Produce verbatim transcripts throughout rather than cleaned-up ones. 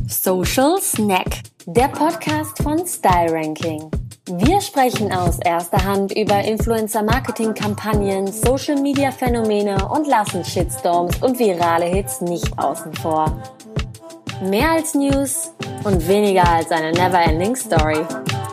Social Snack, der Podcast von Style Ranking. Wir sprechen aus erster Hand über Influencer-Marketing-Kampagnen, Social-Media-Phänomene und lassen Shitstorms und virale Hits nicht außen vor. Mehr als News und weniger als eine never-ending Story.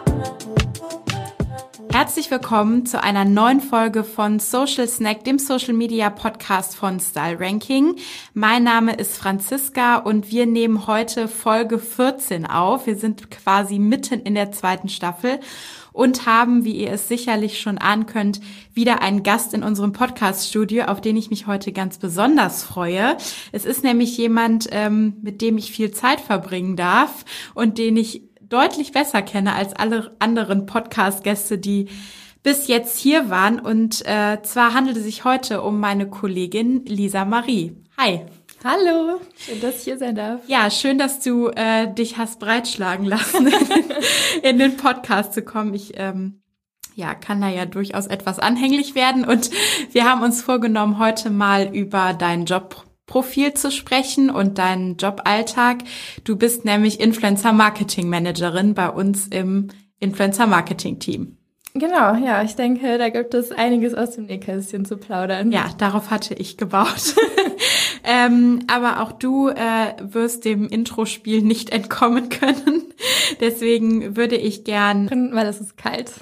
Herzlich willkommen zu einer neuen Folge von Social Snack, dem Social Media Podcast von Style Ranking. Mein Name ist Franziska und wir nehmen heute Folge vierzehn auf. Wir sind quasi mitten in der zweiten Staffel und haben, wie ihr es sicherlich schon ahnen könnt, wieder einen Gast in unserem Podcast-Studio, auf den ich mich heute ganz besonders freue. Es ist nämlich jemand, ähm, mit dem ich viel Zeit verbringen darf und den ich deutlich besser kenne als alle anderen Podcast-Gäste, die bis jetzt hier waren. Und äh, zwar handelt es sich heute um meine Kollegin Lisa Marie. Hi. Hallo, schön, dass ich hier sein darf. Ja, schön, dass du äh, dich hast breitschlagen lassen, in den Podcast zu kommen. Ich ähm, ja, kann da ja durchaus etwas anhänglich werden. Und wir haben uns vorgenommen, heute mal über deinen Job Profil zu sprechen und deinen Joballtag. Du bist nämlich Influencer-Marketing-Managerin bei uns im Influencer-Marketing-Team. Genau, ja, ich denke, da gibt es einiges aus dem Nähkästchen zu plaudern. Ja, darauf hatte ich gebaut. ähm, aber auch du äh, wirst dem Intro-Spiel nicht entkommen können. Deswegen würde ich gern... Weil es ist kalt.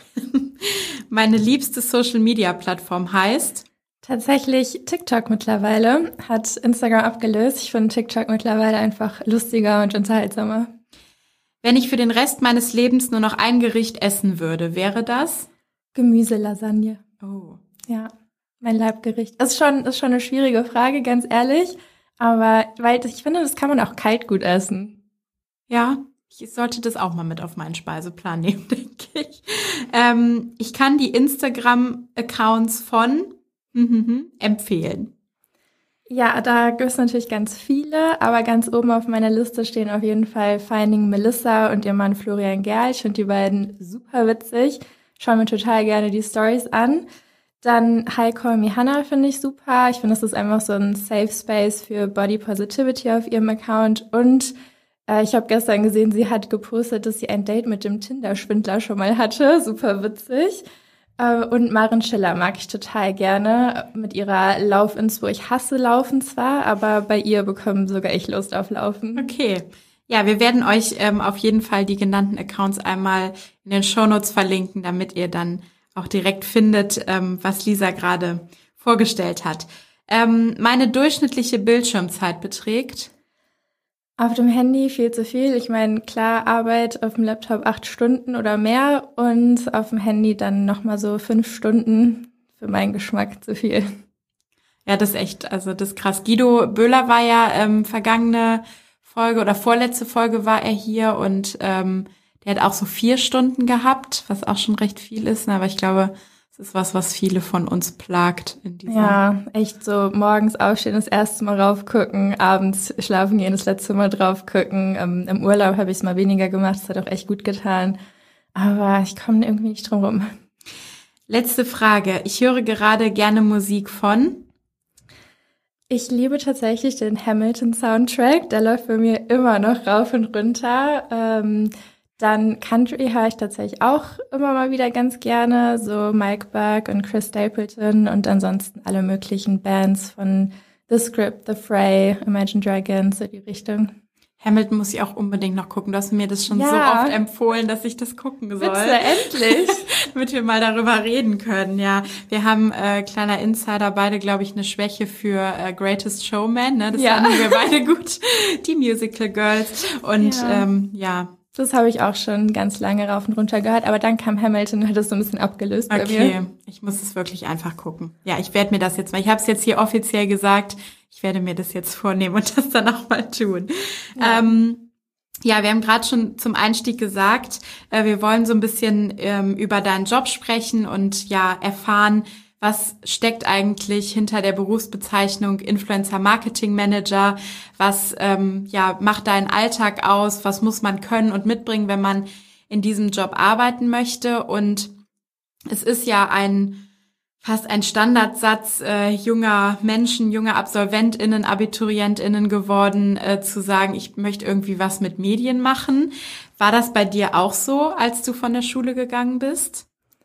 Meine liebste Social-Media-Plattform heißt... Tatsächlich TikTok mittlerweile, hat Instagram abgelöst. Ich finde TikTok mittlerweile einfach lustiger und unterhaltsamer. Wenn ich für den Rest meines Lebens nur noch ein Gericht essen würde, wäre das? Gemüselasagne. Oh. Ja, mein Leibgericht. Das ist schon, ist schon eine schwierige Frage, ganz ehrlich. Aber weil ich finde, das kann man auch kalt gut essen. Ja, ich sollte das auch mal mit auf meinen Speiseplan nehmen, denke ich. Ähm, ich kann die Instagram-Accounts von Mhm, empfehlen. Ja, da gibt es natürlich ganz viele, aber ganz oben auf meiner Liste stehen auf jeden Fall Finding Melissa und ihr Mann Florian Gerl. Ich finde die beiden super witzig, schaue mir total gerne die Stories an. Dann Hi Call Me Hannah finde ich super. Ich finde, das ist einfach so ein Safe Space für Body Positivity auf ihrem Account. Und äh, ich habe gestern gesehen, sie hat gepostet, dass sie ein Date mit dem Tinder-Schwindler schon mal hatte. Super witzig. Und Maren Schiller mag ich total gerne mit ihrer Lauf-Ins, wo ich hasse Laufen zwar, aber bei ihr bekommen sogar ich Lust auf Laufen. Okay. Ja, wir werden euch ähm, auf jeden Fall die genannten Accounts einmal in den Shownotes verlinken, damit ihr dann auch direkt findet, ähm, was Lisa gerade vorgestellt hat. Ähm, meine durchschnittliche Bildschirmzeit beträgt... Auf dem Handy viel zu viel. Ich meine, klar, Arbeit auf dem Laptop acht Stunden oder mehr und auf dem Handy dann nochmal so fünf Stunden. Für meinen Geschmack zu viel. Ja, das ist echt, also das ist krass. Guido Böhler war ja ähm, vergangene Folge oder vorletzte Folge war er hier und ähm, der hat auch so vier Stunden gehabt, was auch schon recht viel ist. Aber ich glaube, das ist was, was viele von uns plagt in dieser. Ja, echt so morgens aufstehen, das erste Mal raufgucken, abends schlafen gehen, das letzte Mal drauf gucken. Ähm, Im Urlaub habe ich es mal weniger gemacht, das hat auch echt gut getan. Aber ich komme irgendwie nicht drum rum. Letzte Frage. Ich höre gerade gerne Musik von? Ich liebe tatsächlich den Hamilton-Soundtrack. Der läuft bei mir immer noch rauf und runter. Ähm, Dann Country höre ich tatsächlich auch immer mal wieder ganz gerne, so Mike Berg und Chris Stapleton und ansonsten alle möglichen Bands von The Script, The Fray, Imagine Dragons, so die Richtung. Hamilton muss ich auch unbedingt noch gucken. Du hast mir das schon ja. so oft empfohlen, dass ich das gucken soll. Bitte, endlich! Damit wir mal darüber reden können, ja. Wir haben, äh, kleiner Insider, beide, glaube ich, eine Schwäche für äh, Greatest Showman, ne? Das ja. fanden wir beide gut, die Musical Girls. Und ja, ähm, ja. Das habe ich auch schon ganz lange rauf und runter gehört, aber dann kam Hamilton und hat das so ein bisschen abgelöst bei okay. mir. Okay, ich muss es wirklich einfach gucken. Ja, ich werde mir das jetzt mal, ich habe es jetzt hier offiziell gesagt, ich werde mir das jetzt vornehmen und das dann auch mal tun. Ja, ähm, ja wir haben gerade schon zum Einstieg gesagt, äh, wir wollen so ein bisschen ähm, über deinen Job sprechen und ja erfahren, was steckt eigentlich hinter der Berufsbezeichnung Influencer Marketing Manager? Was ähm, ja macht deinen Alltag aus? Was muss man können und mitbringen, wenn man in diesem Job arbeiten möchte? Und es ist ja ein fast ein Standardsatz äh, junger Menschen, junger AbsolventInnen, AbiturientInnen geworden, äh, zu sagen, ich möchte irgendwie was mit Medien machen. War das bei dir auch so, als du von der Schule gegangen bist?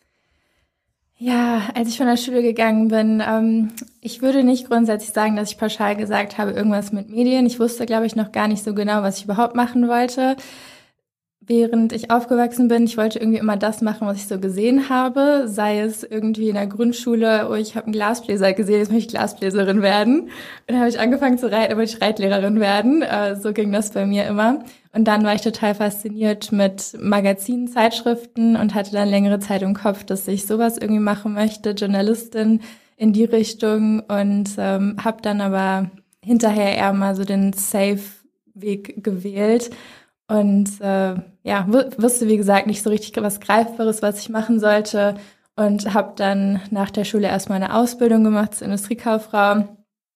Ja, als ich von der Schule gegangen bin, ähm, ich würde nicht grundsätzlich sagen, dass ich pauschal gesagt habe, irgendwas mit Medien. Ich wusste, glaube ich, noch gar nicht so genau, was ich überhaupt machen wollte. Während ich aufgewachsen bin, ich wollte irgendwie immer das machen, was ich so gesehen habe, sei es irgendwie in der Grundschule, oh, ich habe einen Glasbläser gesehen, jetzt möchte ich Glasbläserin werden. Und dann habe ich angefangen zu reiten, wollte ich Reitlehrerin werden. Äh, so ging das bei mir immer. Und dann war ich total fasziniert mit Magazinen, Zeitschriften und hatte dann längere Zeit im Kopf, dass ich sowas irgendwie machen möchte, Journalistin in die Richtung, und ähm, habe dann aber hinterher eher mal so den Safe-Weg gewählt. Und äh, ja, w- wusste, wie gesagt, nicht so richtig was Greifbares, was ich machen sollte. Und habe dann nach der Schule erstmal eine Ausbildung gemacht zur Industriekauffrau.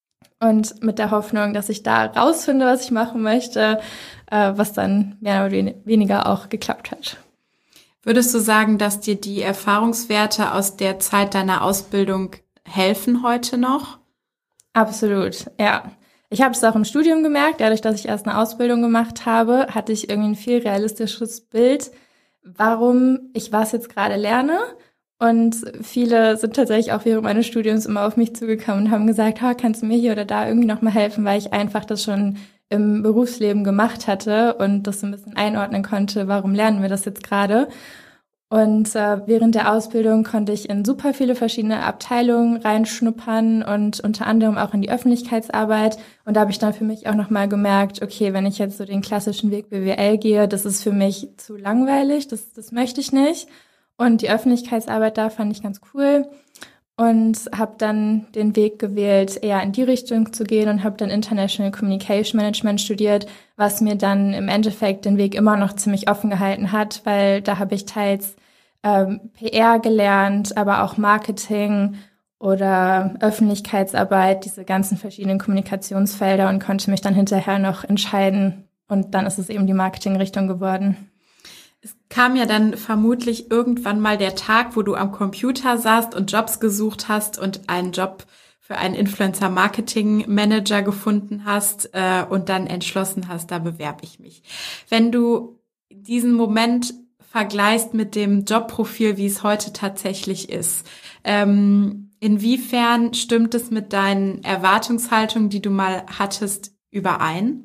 Und mit der Hoffnung, dass ich da rausfinde, was ich machen möchte, äh, was dann mehr oder weniger auch geklappt hat. Würdest du sagen, dass dir die Erfahrungswerte aus der Zeit deiner Ausbildung helfen heute noch? Absolut, ja. Ich habe es auch im Studium gemerkt, dadurch, dass ich erst eine Ausbildung gemacht habe, hatte ich irgendwie ein viel realistischeres Bild, warum ich was jetzt gerade lerne. Und viele sind tatsächlich auch während meines Studiums immer auf mich zugekommen und haben gesagt, oh, kannst du mir hier oder da irgendwie noch mal helfen, weil ich einfach das schon im Berufsleben gemacht hatte und das so ein bisschen einordnen konnte, warum lernen wir das jetzt gerade. Und äh, während der Ausbildung konnte ich in super viele verschiedene Abteilungen reinschnuppern und unter anderem auch in die Öffentlichkeitsarbeit. Und da habe ich dann für mich auch nochmal gemerkt, okay, wenn ich jetzt so den klassischen Weg B W L gehe, das ist für mich zu langweilig, das, das möchte ich nicht. Und die Öffentlichkeitsarbeit da fand ich ganz cool und habe dann den Weg gewählt, eher in die Richtung zu gehen und habe dann International Communication Management studiert, was mir dann im Endeffekt den Weg immer noch ziemlich offen gehalten hat, weil da habe ich teils ähm, P R gelernt, aber auch Marketing oder Öffentlichkeitsarbeit, diese ganzen verschiedenen Kommunikationsfelder, und konnte mich dann hinterher noch entscheiden. Und dann ist es eben die Marketingrichtung geworden. Es kam ja dann vermutlich irgendwann mal der Tag, wo du am Computer saßt und Jobs gesucht hast und einen Job für einen Influencer-Marketing-Manager gefunden hast äh, und dann entschlossen hast, da bewerbe ich mich. Wenn du diesen Moment vergleichst mit dem Jobprofil, wie es heute tatsächlich ist, ähm, inwiefern stimmt es mit deinen Erwartungshaltungen, die du mal hattest, überein?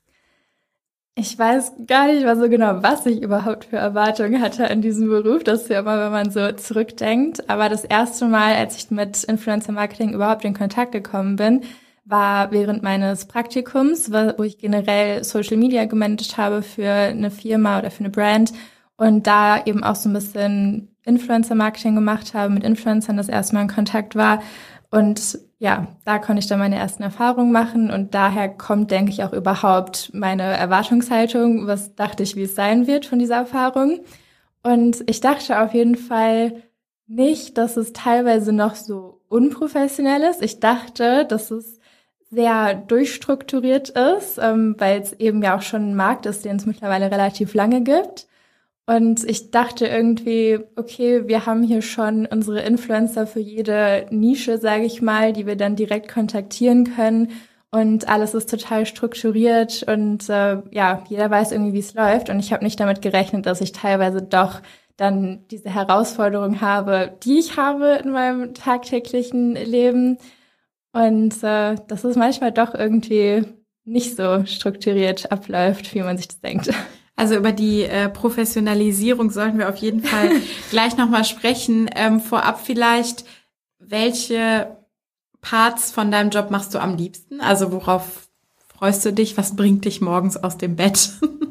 Ich weiß gar nicht mal so genau, was ich überhaupt für Erwartungen hatte an diesem Beruf. Das ist ja immer, wenn man so zurückdenkt. Aber das erste Mal, als ich mit Influencer-Marketing überhaupt in Kontakt gekommen bin, war während meines Praktikums, wo ich generell Social Media gemanagt habe für eine Firma oder für eine Brand und da eben auch so ein bisschen Influencer-Marketing gemacht habe, mit Influencern das erste Mal in Kontakt war. Und ja, da konnte ich dann meine ersten Erfahrungen machen und daher kommt, denke ich, auch überhaupt meine Erwartungshaltung, was dachte ich, wie es sein wird von dieser Erfahrung. Und ich dachte auf jeden Fall nicht, dass es teilweise noch so unprofessionell ist. Ich dachte, dass es sehr durchstrukturiert ist, ähm, weil es eben ja auch schon ein Markt ist, den es mittlerweile relativ lange gibt. Und ich dachte irgendwie, okay, wir haben hier schon unsere Influencer für jede Nische, sage ich mal, die wir dann direkt kontaktieren können. Und alles ist total strukturiert und äh, ja, jeder weiß irgendwie, wie es läuft. Und ich habe nicht damit gerechnet, dass ich teilweise doch dann diese Herausforderung habe, die ich habe in meinem tagtäglichen Leben. Und äh, dass es manchmal doch irgendwie nicht so strukturiert abläuft, wie man sich das denkt. Also über die äh, Professionalisierung sollten wir auf jeden Fall gleich nochmal sprechen. Ähm, vorab vielleicht, welche Parts von deinem Job machst du am liebsten? Also worauf freust du dich? Was bringt dich morgens aus dem Bett?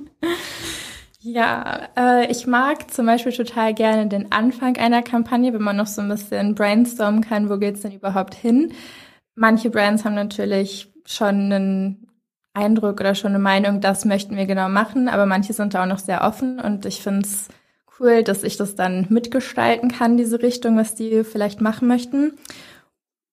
Ja, äh, ich mag zum Beispiel total gerne den Anfang einer Kampagne, wenn man noch so ein bisschen brainstormen kann, wo geht's denn überhaupt hin? Manche Brands haben natürlich schon einen Eindruck oder schon eine Meinung, das möchten wir genau machen, aber manche sind da auch noch sehr offen und ich finde es cool, dass ich das dann mitgestalten kann, diese Richtung, was die vielleicht machen möchten.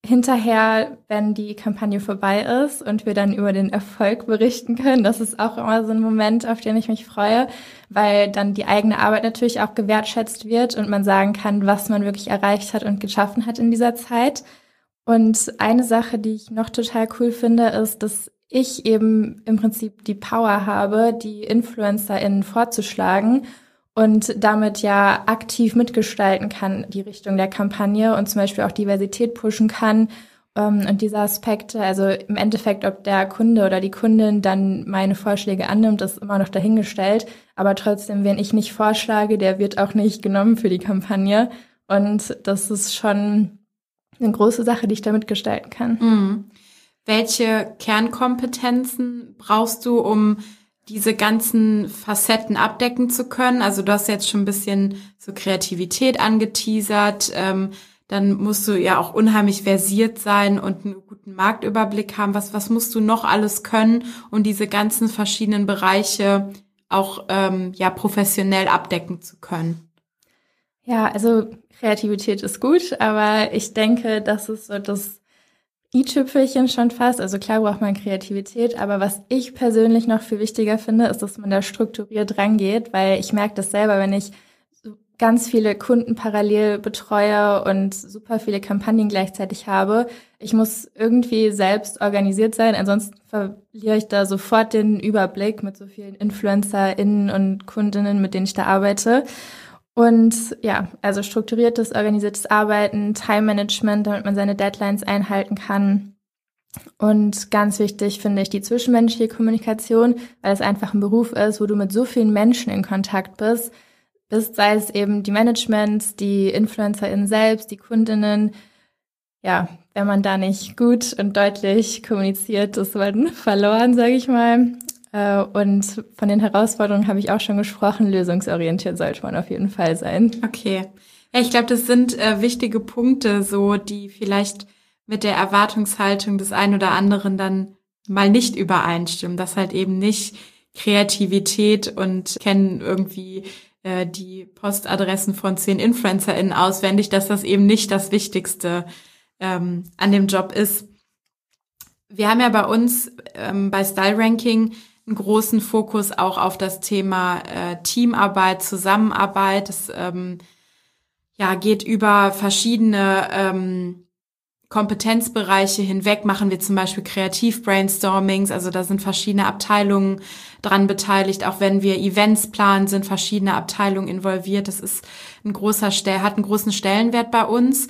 hinterher, wenn die Kampagne vorbei ist und wir dann über den Erfolg berichten können, das ist auch immer so ein Moment, auf den ich mich freue, weil dann die eigene Arbeit natürlich auch gewertschätzt wird und man sagen kann, was man wirklich erreicht hat und geschaffen hat in dieser Zeit. Und eine Sache, die ich noch total cool finde, ist, dass ich eben im Prinzip die Power habe, die InfluencerInnen vorzuschlagen und damit ja aktiv mitgestalten kann, die Richtung der Kampagne und zum Beispiel auch Diversität pushen kann. Und diese Aspekte, also im Endeffekt, ob der Kunde oder die Kundin dann meine Vorschläge annimmt, ist immer noch dahingestellt. Aber trotzdem, wenn ich nicht vorschlage, der wird auch nicht genommen für die Kampagne. Und das ist schon eine große Sache, die ich da mitgestalten kann. Mhm. Welche Kernkompetenzen brauchst du, um diese ganzen Facetten abdecken zu können? Also du hast jetzt schon ein bisschen so Kreativität angeteasert, ähm, dann musst du ja auch unheimlich versiert sein und einen guten Marktüberblick haben. Was, was musst du noch alles können, um diese ganzen verschiedenen Bereiche auch ähm, ja professionell abdecken zu können? Ja, also Kreativität ist gut, aber ich denke, das ist so das i-Tüpfelchen schon fast. Also klar braucht man Kreativität, aber was ich persönlich noch viel wichtiger finde, ist, dass man da strukturiert rangeht, weil ich merke das selber, wenn ich ganz viele Kunden parallel betreue und super viele Kampagnen gleichzeitig habe. Ich muss irgendwie selbst organisiert sein, ansonsten verliere ich da sofort den Überblick mit so vielen InfluencerInnen und Kundinnen, mit denen ich da arbeite. Und ja, also strukturiertes, organisiertes Arbeiten, Time-Management, damit man seine Deadlines einhalten kann. Und ganz wichtig finde ich die zwischenmenschliche Kommunikation, weil es einfach ein Beruf ist, wo du mit so vielen Menschen in Kontakt bist, bist sei es eben die Managements, die InfluencerInnen selbst, die Kundinnen. Ja, wenn man da nicht gut und deutlich kommuniziert, ist man verloren, sage ich mal. Und von den Herausforderungen habe ich auch schon gesprochen. Lösungsorientiert sollte man auf jeden Fall sein. Okay. Ja, ich glaube, das sind äh, wichtige Punkte, so die vielleicht mit der Erwartungshaltung des einen oder anderen dann mal nicht übereinstimmen. Dass halt eben nicht Kreativität und kennen irgendwie äh, die Postadressen von zehn InfluencerInnen auswendig, dass das eben nicht das Wichtigste ähm, an dem Job ist. Wir haben ja bei uns ähm, bei Style Ranking einen großen Fokus auch auf das Thema äh, Teamarbeit, Zusammenarbeit. Das ähm, ja geht über verschiedene ähm, Kompetenzbereiche hinweg. Machen wir zum Beispiel Kreativ-Brainstormings, also da sind verschiedene Abteilungen dran beteiligt. Auch wenn wir Events planen, sind verschiedene Abteilungen involviert. Das ist ein großer Stell, hat einen großen Stellenwert bei uns.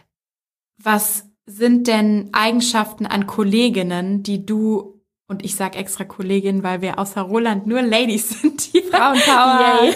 Was sind denn Eigenschaften an Kolleginnen, die du, und ich sag extra Kolleginnen, weil wir außer Roland nur Ladies sind, die Frauenpower.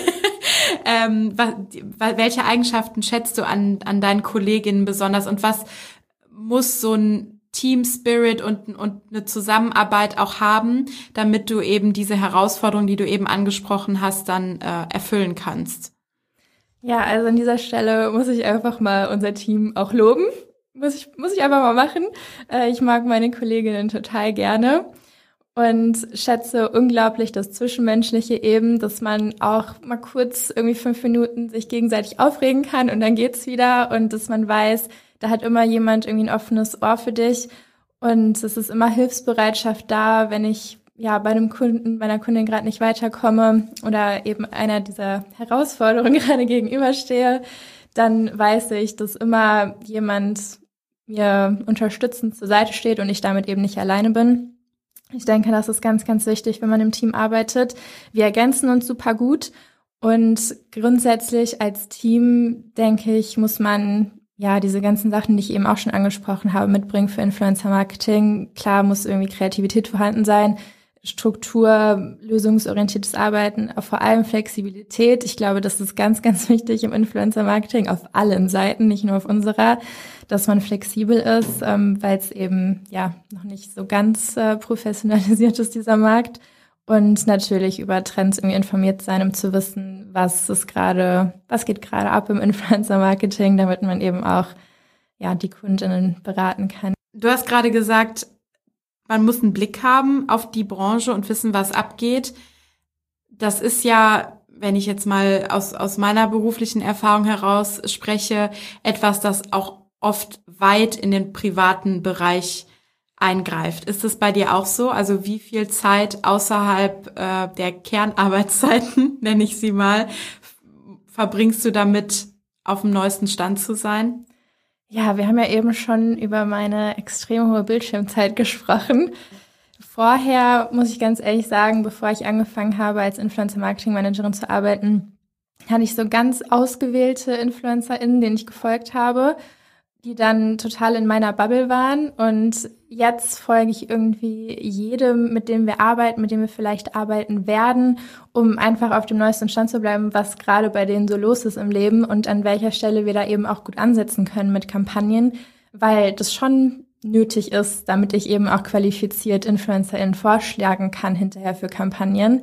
ähm, was, welche Eigenschaften schätzt du an, an deinen Kolleginnen besonders und was muss so ein Team Spirit und, und eine Zusammenarbeit auch haben, damit du eben diese Herausforderung, die du eben angesprochen hast, dann äh, erfüllen kannst? Ja, also an dieser Stelle muss ich einfach mal unser Team auch loben. Muss ich, muss ich einfach mal machen. Äh, ich mag meine Kolleginnen total gerne und schätze unglaublich das Zwischenmenschliche eben, dass man auch mal kurz irgendwie fünf Minuten sich gegenseitig aufregen kann und dann geht's wieder und dass man weiß, da hat immer jemand irgendwie ein offenes Ohr für dich und es ist immer Hilfsbereitschaft da, wenn ich ja bei einem Kunden, bei einer Kundin gerade nicht weiterkomme oder eben einer dieser Herausforderungen gerade gegenüberstehe, dann weiß ich, dass immer jemand mir unterstützend zur Seite steht und ich damit eben nicht alleine bin. Ich denke, das ist ganz, ganz wichtig, wenn man im Team arbeitet. Wir ergänzen uns super gut und grundsätzlich als Team, denke ich, muss man ja diese ganzen Sachen, die ich eben auch schon angesprochen habe, mitbringen für Influencer-Marketing. Klar muss irgendwie Kreativität vorhanden sein, Struktur, lösungsorientiertes Arbeiten, aber vor allem Flexibilität. Ich glaube, das ist ganz, ganz wichtig im Influencer-Marketing auf allen Seiten, nicht nur auf unserer, dass man flexibel ist, ähm, weil es eben ja noch nicht so ganz äh, professionalisiert ist, dieser Markt. Und natürlich über Trends irgendwie informiert sein, um zu wissen, was ist gerade, was geht gerade ab im Influencer-Marketing, damit man eben auch ja die Kundinnen beraten kann. Du hast gerade gesagt, man muss einen Blick haben auf die Branche und wissen, was abgeht. Das ist ja, wenn ich jetzt mal aus, aus meiner beruflichen Erfahrung heraus spreche, etwas, das auch oft weit in den privaten Bereich eingreift. Ist es bei dir auch so? Also wie viel Zeit außerhalb äh, der Kernarbeitszeiten, nenne ich sie mal, verbringst du damit, auf dem neuesten Stand zu sein? Ja, wir haben ja eben schon über meine extrem hohe Bildschirmzeit gesprochen. Vorher, muss ich ganz ehrlich sagen, bevor ich angefangen habe, als Influencer-Marketing-Managerin zu arbeiten, hatte ich so ganz ausgewählte InfluencerInnen, denen ich gefolgt habe, die dann total in meiner Bubble waren. Und jetzt folge ich irgendwie jedem, mit dem wir arbeiten, mit dem wir vielleicht arbeiten werden, um einfach auf dem neuesten Stand zu bleiben, was gerade bei denen so los ist im Leben und an welcher Stelle wir da eben auch gut ansetzen können mit Kampagnen, weil das schon nötig ist, damit ich eben auch qualifiziert InfluencerInnen vorschlagen kann hinterher für Kampagnen.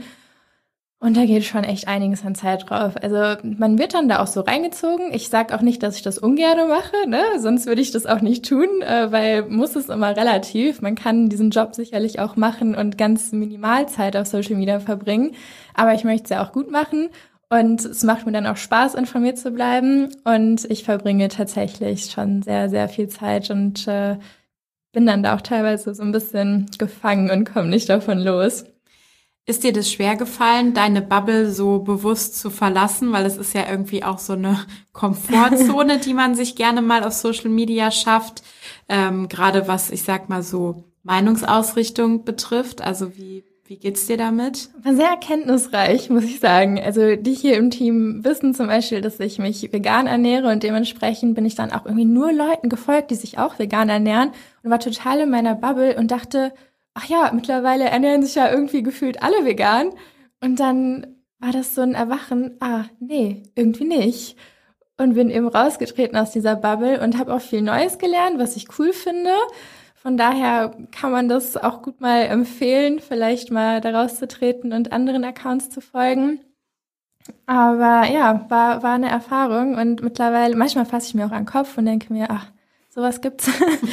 Und da geht schon echt einiges an Zeit drauf. Also man wird dann da auch so reingezogen. Ich sage auch nicht, dass ich das ungern mache, ne? Sonst würde ich das auch nicht tun, äh, weil muss es immer relativ. Man kann diesen Job sicherlich auch machen und ganz minimal Zeit auf Social Media verbringen. Aber ich möchte es ja auch gut machen. Und es macht mir dann auch Spaß, informiert zu bleiben. Und ich verbringe tatsächlich schon sehr, sehr viel Zeit und äh, bin dann da auch teilweise so ein bisschen gefangen und komme nicht davon los. Ist dir das schwer gefallen, deine Bubble so bewusst zu verlassen? Weil es ist ja irgendwie auch so eine Komfortzone, die man sich gerne mal auf Social Media schafft. Ähm, gerade was, ich sag mal so, Meinungsausrichtung betrifft. Also wie, wie geht's dir damit? War sehr erkenntnisreich, muss ich sagen. Also die hier im Team wissen zum Beispiel, dass ich mich vegan ernähre und dementsprechend bin ich dann auch irgendwie nur Leuten gefolgt, die sich auch vegan ernähren und war total in meiner Bubble und dachte, ach ja, mittlerweile ernähren sich ja irgendwie gefühlt alle vegan. Und dann war das so ein Erwachen, ah, nee, irgendwie nicht. Und bin eben rausgetreten aus dieser Bubble und habe auch viel Neues gelernt, was ich cool finde. Von daher kann man das auch gut mal empfehlen, vielleicht mal da rauszutreten und anderen Accounts zu folgen. Aber ja, war, war eine Erfahrung und mittlerweile, manchmal fasse ich mir auch an den Kopf und denke mir, ach, sowas gibt's.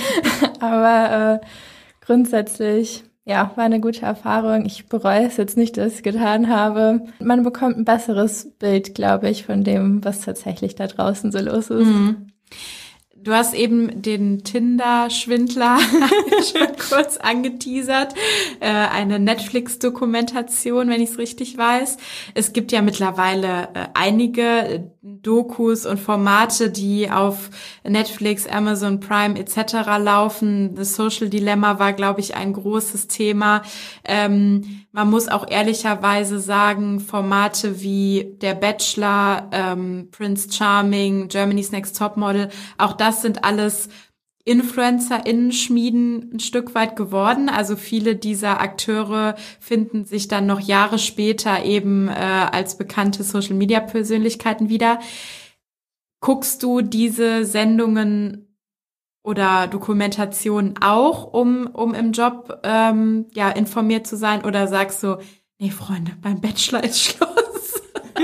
Aber äh, grundsätzlich, ja, war eine gute Erfahrung. Ich bereue es jetzt nicht, dass ich es getan habe. Man bekommt ein besseres Bild, glaube ich, von dem, was tatsächlich da draußen so los ist. Mhm. Du hast eben den Tinder-Schwindler schon kurz angeteasert, äh, eine Netflix-Dokumentation, wenn ich es richtig weiß. Es gibt ja mittlerweile äh, einige Dokus und Formate, die auf Netflix, Amazon Prime et cetera laufen. Das Social Dilemma war, glaube ich, ein großes Thema. Ähm, man muss auch ehrlicherweise sagen, Formate wie Der Bachelor, ähm, Prince Charming, Germany's Next Topmodel, auch das sind alles InfluencerInnen-Schmieden ein Stück weit geworden. Also viele dieser Akteure finden sich dann noch Jahre später eben äh, als bekannte Social-Media-Persönlichkeiten wieder. Guckst du diese Sendungen oder Dokumentationen auch, um um im Job ähm, ja informiert zu sein? Oder sagst du, nee, Freunde, beim Bachelor ist Schluss?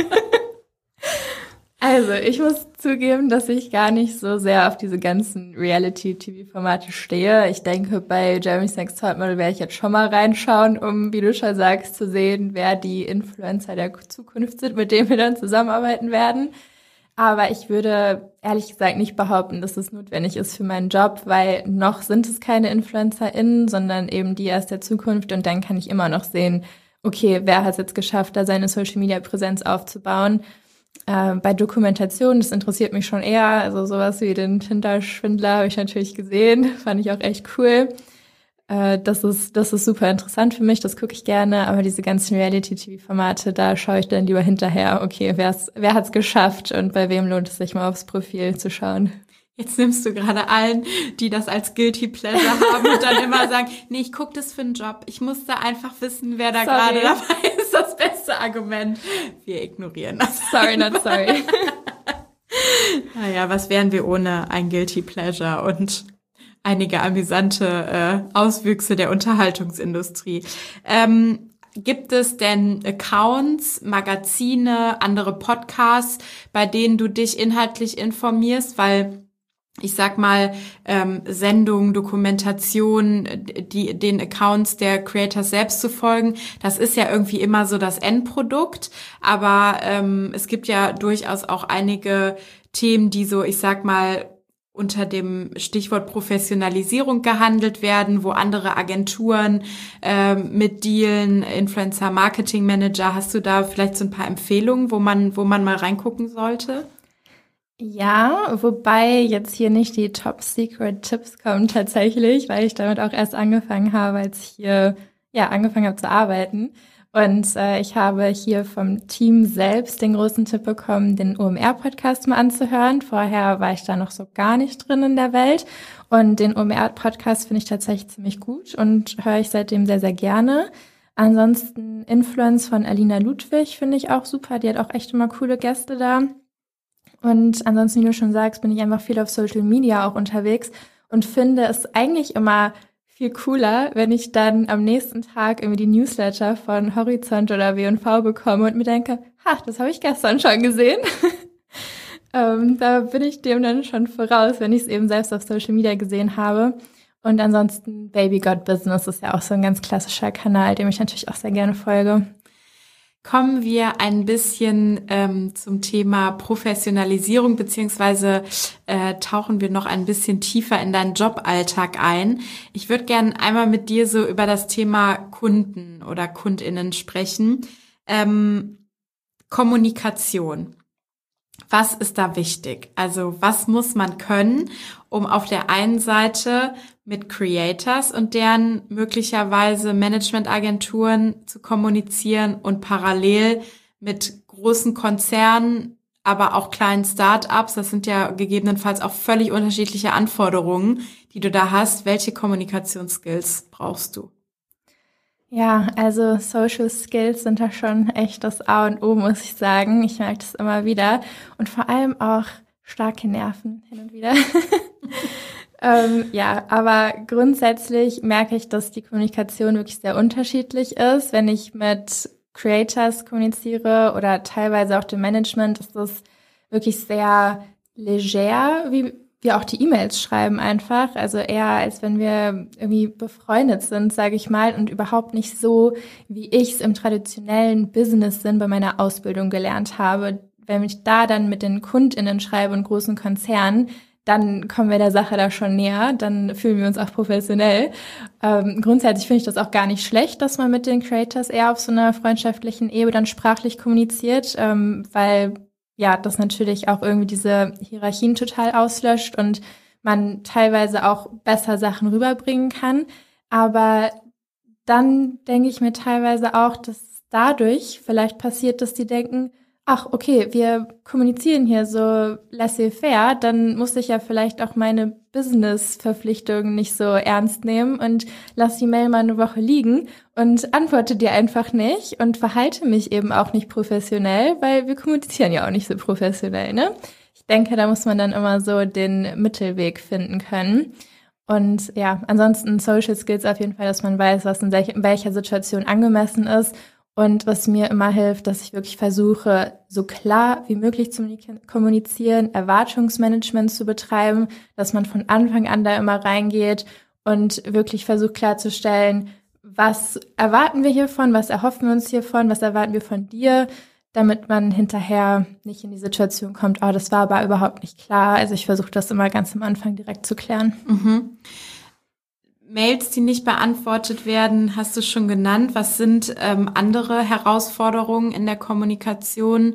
Also, ich muss zugeben, dass ich gar nicht so sehr auf diese ganzen Reality-T V-Formate stehe. Ich denke, bei Germany's Next Topmodel werde ich jetzt schon mal reinschauen, um, wie du schon sagst, zu sehen, wer die Influencer der Zukunft sind, mit denen wir dann zusammenarbeiten werden. Aber ich würde ehrlich gesagt nicht behaupten, dass es notwendig ist für meinen Job, weil noch sind es keine InfluencerInnen, sondern eben die aus der Zukunft. Und dann kann ich immer noch sehen, okay, wer hat es jetzt geschafft, da seine Social-Media-Präsenz aufzubauen. Äh, bei Dokumentationen, das interessiert mich schon eher, also sowas wie den Tinder-Schwindler habe ich natürlich gesehen, fand ich auch echt cool. Äh, das ist das ist super interessant für mich, das gucke ich gerne, aber diese ganzen Reality-T V-Formate, da schaue ich dann lieber hinterher, okay, wer's, wer hat's geschafft und bei wem lohnt es sich mal aufs Profil zu schauen. Jetzt nimmst du gerade allen, die das als Guilty Pleasure haben und dann immer sagen, nee, ich gucke das für einen Job. Ich muss da einfach wissen, wer da gerade dabei ist. Das beste Argument. Wir ignorieren das. Sorry, not sorry. Naja, was wären wir ohne ein Guilty Pleasure und einige amüsante äh, Auswüchse der Unterhaltungsindustrie. Ähm, Gibt es denn Accounts, Magazine, andere Podcasts, bei denen du dich inhaltlich informierst? Weil ich sag mal, ähm, Sendungen, Dokumentation, die, den Accounts der Creators selbst zu folgen, das ist ja irgendwie immer so das Endprodukt. Aber ähm, es gibt ja durchaus auch einige Themen, die so, ich sag mal, unter dem Stichwort Professionalisierung gehandelt werden, wo andere Agenturen äh, mit dealen, Influencer Marketing Manager. Hast du da vielleicht so ein paar Empfehlungen, wo man, wo man mal reingucken sollte? Ja, wobei jetzt hier nicht die Top-Secret-Tipps kommen tatsächlich, weil ich damit auch erst angefangen habe, als ich hier ja angefangen habe zu arbeiten. Und äh, ich habe hier vom Team selbst den großen Tipp bekommen, den O M R-Podcast mal anzuhören. Vorher war ich da noch so gar nicht drin in der Welt. Und den O M R-Podcast finde ich tatsächlich ziemlich gut und höre ich seitdem sehr, sehr gerne. Ansonsten Influence von Alina Ludwig finde ich auch super. Die hat auch echt immer coole Gäste da. Und ansonsten, wie du schon sagst, bin ich einfach viel auf Social Media auch unterwegs und finde es eigentlich immer viel cooler, wenn ich dann am nächsten Tag irgendwie die Newsletter von Horizont oder W und V bekomme und mir denke, ha, das habe ich gestern schon gesehen. ähm, da bin ich dem dann schon voraus, wenn ich es eben selbst auf Social Media gesehen habe. Und ansonsten Baby Got Business ist ja auch so ein ganz klassischer Kanal, dem ich natürlich auch sehr gerne folge. Kommen wir ein bisschen ähm, zum Thema Professionalisierung, beziehungsweise äh, tauchen wir noch ein bisschen tiefer in deinen Joballtag ein. Ich würde gerne einmal mit dir so über das Thema Kunden oder KundInnen sprechen. Ähm, Kommunikation. Was ist da wichtig? Also was muss man können, um auf der einen Seite mit Creators und deren möglicherweise Managementagenturen zu kommunizieren und parallel mit großen Konzernen, aber auch kleinen Start-ups? Das sind ja gegebenenfalls auch völlig unterschiedliche Anforderungen, die du da hast. Welche Kommunikationsskills brauchst du? Ja, also Social Skills sind da schon echt das A und O, muss ich sagen. Ich merke das immer wieder. Und vor allem auch starke Nerven hin und wieder. ähm, ja, aber grundsätzlich merke ich, dass die Kommunikation wirklich sehr unterschiedlich ist. Wenn ich mit Creators kommuniziere oder teilweise auch dem Management, ist das wirklich sehr leger, wie wir auch die E-Mails schreiben einfach, also eher als wenn wir irgendwie befreundet sind, sage ich mal, und überhaupt nicht so, wie ich es im traditionellen Business-Sinn bei meiner Ausbildung gelernt habe. Wenn ich da dann mit den KundInnen schreibe und großen Konzernen, dann kommen wir der Sache da schon näher, dann fühlen wir uns auch professionell. Ähm, grundsätzlich finde ich das auch gar nicht schlecht, dass man mit den Creators eher auf so einer freundschaftlichen Ebene dann sprachlich kommuniziert, ähm, weil ja, das natürlich auch irgendwie diese Hierarchien total auslöscht und man teilweise auch besser Sachen rüberbringen kann. Aber dann denke ich mir teilweise auch, dass dadurch vielleicht passiert, dass die denken, ach, okay, wir kommunizieren hier so laissez-faire, dann muss ich ja vielleicht auch meine Business-Verpflichtungen nicht so ernst nehmen und lass die Mail mal eine Woche liegen und antworte dir einfach nicht und verhalte mich eben auch nicht professionell, weil wir kommunizieren ja auch nicht so professionell, ne? Ich denke, da muss man dann immer so den Mittelweg finden können. Und ja, ansonsten Social Skills auf jeden Fall, dass man weiß, was in welcher Situation angemessen ist. Und was mir immer hilft, dass ich wirklich versuche, so klar wie möglich zu kommunizieren, Erwartungsmanagement zu betreiben, dass man von Anfang an da immer reingeht und wirklich versucht klarzustellen, was erwarten wir hiervon, was erhoffen wir uns hiervon, was erwarten wir von dir, damit man hinterher nicht in die Situation kommt, oh, das war aber überhaupt nicht klar. Also ich versuche das immer ganz am Anfang direkt zu klären. Mhm. Mails, die nicht beantwortet werden, hast du schon genannt. Was sind ähm, andere Herausforderungen in der Kommunikation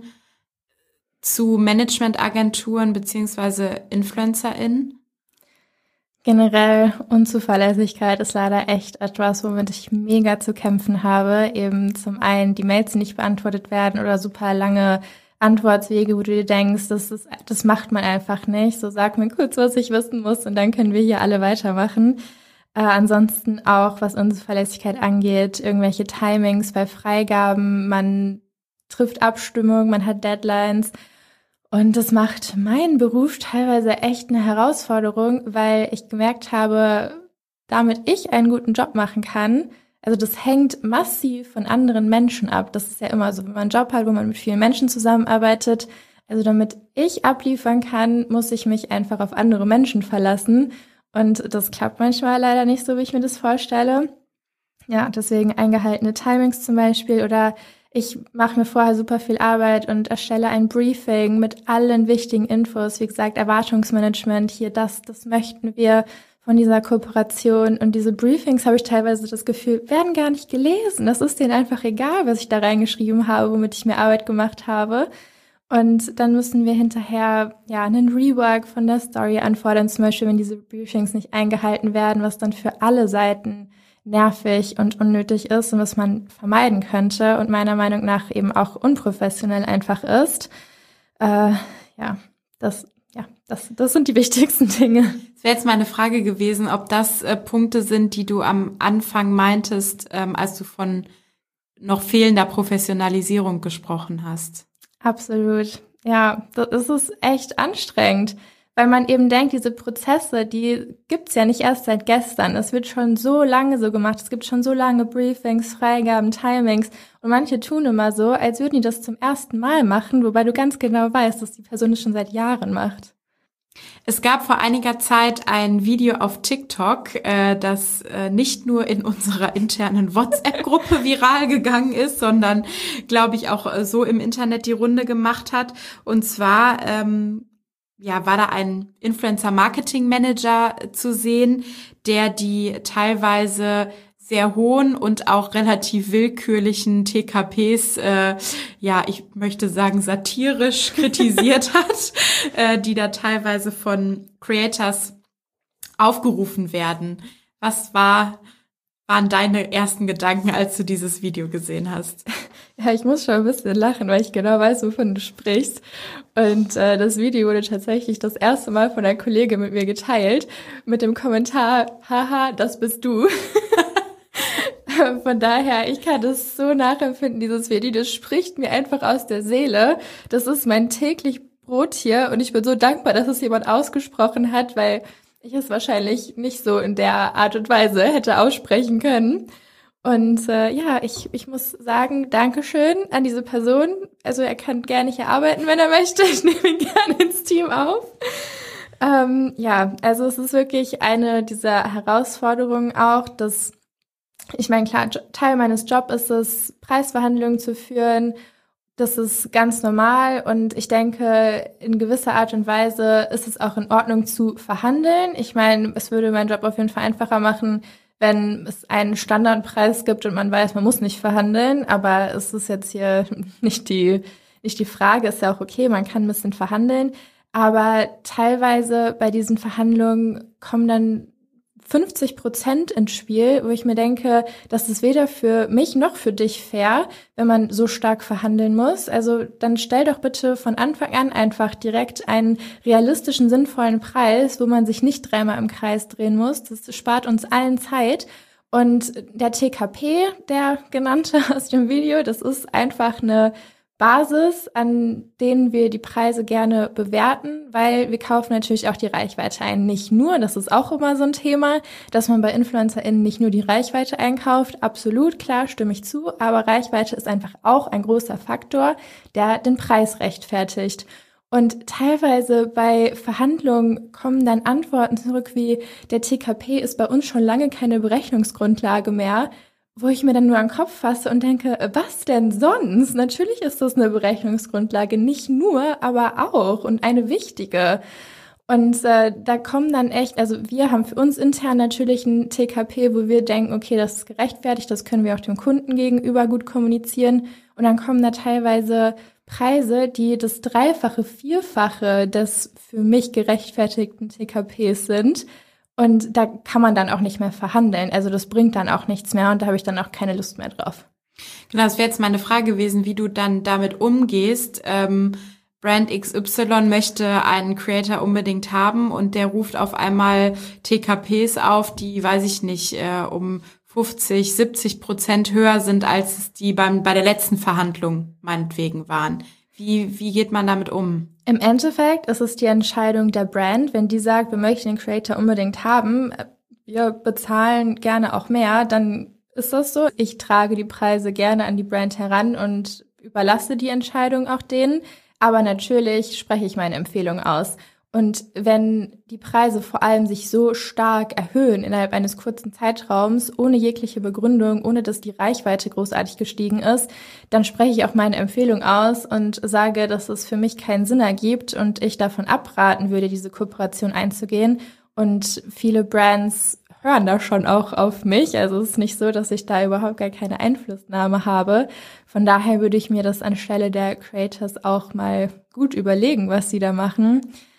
zu Managementagenturen beziehungsweise InfluencerInnen? Generell Unzuverlässigkeit ist leider echt etwas, womit ich mega zu kämpfen habe. Eben zum einen die Mails, die nicht beantwortet werden oder super lange Antwortwege, wo du dir denkst, das, ist, das macht man einfach nicht. So, sag mir kurz, was ich wissen muss und dann können wir hier alle weitermachen. Äh, ansonsten auch, was Unzuverlässigkeit angeht, irgendwelche Timings bei Freigaben, man trifft Abstimmung, man hat Deadlines und das macht meinen Beruf teilweise echt eine Herausforderung, weil ich gemerkt habe, damit ich einen guten Job machen kann, also das hängt massiv von anderen Menschen ab. Das ist ja immer so, wenn man einen Job hat, wo man mit vielen Menschen zusammenarbeitet, also damit ich abliefern kann, muss ich mich einfach auf andere Menschen verlassen. Und das klappt manchmal leider nicht so, wie ich mir das vorstelle. Ja, deswegen eingehaltene Timings zum Beispiel oder Ich mache mir vorher super viel Arbeit und erstelle ein Briefing mit allen wichtigen Infos. Wie gesagt, Erwartungsmanagement, hier das, das möchten wir von dieser Kooperation. Und diese Briefings, habe ich teilweise das Gefühl, werden gar nicht gelesen. Das ist denen einfach egal, was ich da reingeschrieben habe, womit ich mir Arbeit gemacht habe. Und dann müssen wir hinterher ja einen Rework von der Story anfordern, zum Beispiel, wenn diese Briefings nicht eingehalten werden, was dann für alle Seiten nervig und unnötig ist und was man vermeiden könnte und meiner Meinung nach eben auch unprofessionell einfach ist. Äh, ja, das, ja, das, das sind die wichtigsten Dinge. Es wäre jetzt meine Frage gewesen, ob das äh, Punkte sind, die du am Anfang meintest, ähm, als du von noch fehlender Professionalisierung gesprochen hast. Absolut. Ja, das ist echt anstrengend. Weil man eben denkt, diese Prozesse, die gibt's ja nicht erst seit gestern. Es wird schon so lange so gemacht. Es gibt schon so lange Briefings, Freigaben, Timings. Und manche tun immer so, als würden die das zum ersten Mal machen, wobei du ganz genau weißt, dass die Person das schon seit Jahren macht. Es gab vor einiger Zeit ein Video auf TikTok, äh, das äh, nicht nur in unserer internen WhatsApp-Gruppe viral gegangen ist, sondern, glaube ich, auch äh, so im Internet die Runde gemacht hat. Und zwar ähm, ja, war da ein Influencer-Marketing-Manager zu sehen, der die teilweise sehr hohen und auch relativ willkürlichen T K Ps, äh, ja, ich möchte sagen, satirisch kritisiert hat, äh, die da teilweise von Creators aufgerufen werden. Was war, waren deine ersten Gedanken, als du dieses Video gesehen hast? Ja, ich muss schon ein bisschen lachen, weil ich genau weiß, wovon du sprichst. Und äh, das Video wurde tatsächlich das erste Mal von einer Kollegin mit mir geteilt, mit dem Kommentar, haha, das bist du. Von daher, ich kann das so nachempfinden, dieses Video, das spricht mir einfach aus der Seele. Das ist mein täglich Brot hier und ich bin so dankbar, dass es jemand ausgesprochen hat, weil ich es wahrscheinlich nicht so in der Art und Weise hätte aussprechen können. Und äh, ja, ich ich muss sagen, Dankeschön an diese Person. Also er kann gerne hier arbeiten, wenn er möchte. Ich nehme ihn gerne ins Team auf. Ähm, ja, also es ist wirklich eine dieser Herausforderungen auch, dass, ich meine, klar, Teil meines Jobs ist es, Preisverhandlungen zu führen. Das ist ganz normal und ich denke, in gewisser Art und Weise ist es auch in Ordnung zu verhandeln. Ich meine, es würde meinen Job auf jeden Fall einfacher machen, wenn es einen Standardpreis gibt und man weiß, man muss nicht verhandeln, aber es ist jetzt hier nicht die nicht die Frage, ist ja auch okay, man kann ein bisschen verhandeln, aber teilweise bei diesen Verhandlungen kommen dann fünfzig Prozent ins Spiel, wo ich mir denke, das ist weder für mich noch für dich fair, wenn man so stark verhandeln muss. Also dann stell doch bitte von Anfang an einfach direkt einen realistischen, sinnvollen Preis, wo man sich nicht dreimal im Kreis drehen muss. Das spart uns allen Zeit. Und der T K P, der genannte aus dem Video, das ist einfach eine Basis, an denen wir die Preise gerne bewerten, weil wir kaufen natürlich auch die Reichweite ein. Nicht nur, das ist auch immer so ein Thema, dass man bei InfluencerInnen nicht nur die Reichweite einkauft. Absolut, klar, stimme ich zu, aber Reichweite ist einfach auch ein großer Faktor, der den Preis rechtfertigt. Und teilweise bei Verhandlungen kommen dann Antworten zurück wie, der T K P ist bei uns schon lange keine Berechnungsgrundlage mehr, wo ich mir dann nur an den Kopf fasse und denke, was denn sonst? Natürlich ist das eine Berechnungsgrundlage, nicht nur, aber auch und eine wichtige. Und äh, da kommen dann echt, also wir haben für uns intern natürlich ein T K P, wo wir denken, okay, das ist gerechtfertigt, das können wir auch dem Kunden gegenüber gut kommunizieren. Und dann kommen da teilweise Preise, die das Dreifache, Vierfache des für mich gerechtfertigten T K Ps sind. Und da kann man dann auch nicht mehr verhandeln. Also das bringt dann auch nichts mehr und da habe ich dann auch keine Lust mehr drauf. Genau, das wäre jetzt meine Frage gewesen, wie du dann damit umgehst. Ähm, Brand X Y möchte einen Creator unbedingt haben und der ruft auf einmal T K Ps auf, die, weiß ich nicht, äh, um fünfzig, siebzig Prozent höher sind, als es die beim bei der letzten Verhandlung meinetwegen waren. Wie, wie geht man damit um? Im Endeffekt ist es die Entscheidung der Brand, wenn die sagt, wir möchten den Creator unbedingt haben, wir bezahlen gerne auch mehr, dann ist das so. Ich trage die Preise gerne an die Brand heran und überlasse die Entscheidung auch denen, aber natürlich spreche ich meine Empfehlung aus. Und wenn die Preise vor allem sich so stark erhöhen innerhalb eines kurzen Zeitraums, ohne jegliche Begründung, ohne dass die Reichweite großartig gestiegen ist, dann spreche ich auch meine Empfehlung aus und sage, dass es für mich keinen Sinn ergibt und ich davon abraten würde, diese Kooperation einzugehen. Und viele Brands hören da schon auch auf mich. Also es ist nicht so, dass ich da überhaupt gar keine Einflussnahme habe. Von daher würde ich mir das anstelle der Creators auch mal gut überlegen, was sie da machen.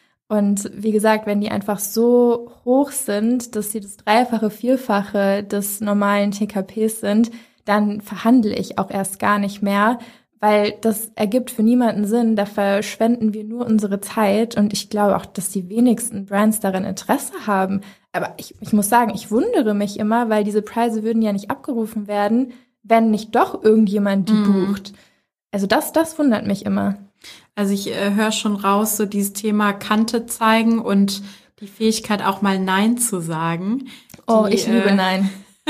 Und wie gesagt, wenn die einfach so hoch sind, dass sie das Dreifache, Vierfache des normalen T K Ps sind, dann verhandle ich auch erst gar nicht mehr, weil das ergibt für niemanden Sinn. Da verschwenden wir nur unsere Zeit und ich glaube auch, dass die wenigsten Brands daran Interesse haben. Aber ich, ich muss sagen, ich wundere mich immer, weil diese Preise würden ja nicht abgerufen werden, wenn nicht doch irgendjemand die mhm. bucht. Also das, das wundert mich immer. Also ich äh, höre schon raus, so dieses Thema Kante zeigen und die Fähigkeit auch mal Nein zu sagen. Oh, die, ich liebe äh, Nein.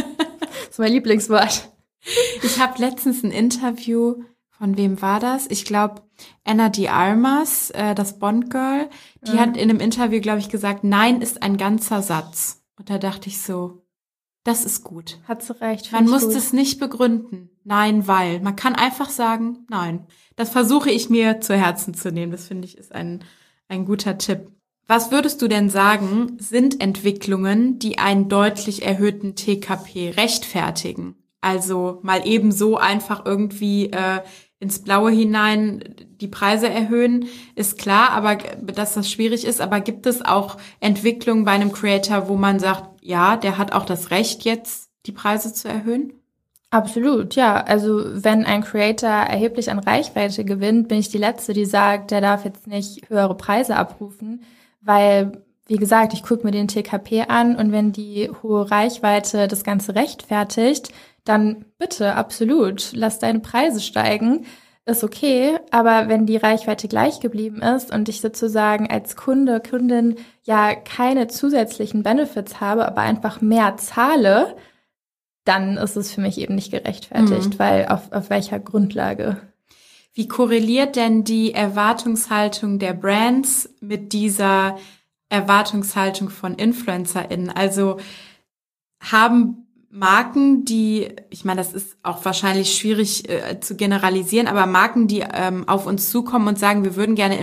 Das ist mein Lieblingswort. Ich habe letztens ein Interview, von wem war das? Ich glaube, Anna de Armas, äh, das Bond-Girl, die mhm. hat in einem Interview, glaube ich, gesagt, Nein ist ein ganzer Satz. Und da dachte ich so, das ist gut. Hat sie recht. Man muss es nicht begründen. Nein, weil. Man kann einfach sagen, nein. Das versuche ich mir zu Herzen zu nehmen. Das finde ich ist ein, ein guter Tipp. Was würdest du denn sagen, sind Entwicklungen, die einen deutlich erhöhten T K P rechtfertigen? Also mal eben so einfach irgendwie äh, ins Blaue hinein die Preise erhöhen, ist klar, aber dass das schwierig ist. Aber gibt es auch Entwicklungen bei einem Creator, wo man sagt, ja, der hat auch das Recht, jetzt die Preise zu erhöhen? Absolut, ja. Also wenn ein Creator erheblich an Reichweite gewinnt, bin ich die Letzte, die sagt, der darf jetzt nicht höhere Preise abrufen, weil, wie gesagt, ich gucke mir den T K P an und wenn die hohe Reichweite das Ganze rechtfertigt, dann bitte, absolut, lass deine Preise steigen, ist okay. Aber wenn die Reichweite gleich geblieben ist und ich sozusagen als Kunde, Kundin ja keine zusätzlichen Benefits habe, aber einfach mehr zahle, dann ist es für mich eben nicht gerechtfertigt, mhm. weil auf, auf welcher Grundlage? Wie korreliert denn die Erwartungshaltung der Brands mit dieser Erwartungshaltung von InfluencerInnen? Also haben Marken, die, ich meine, das ist auch wahrscheinlich schwierig äh, zu generalisieren, aber Marken, die ähm, auf uns zukommen und sagen, wir würden gerne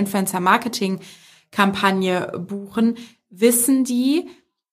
Influencer-Marketing-Kampagne buchen, wissen die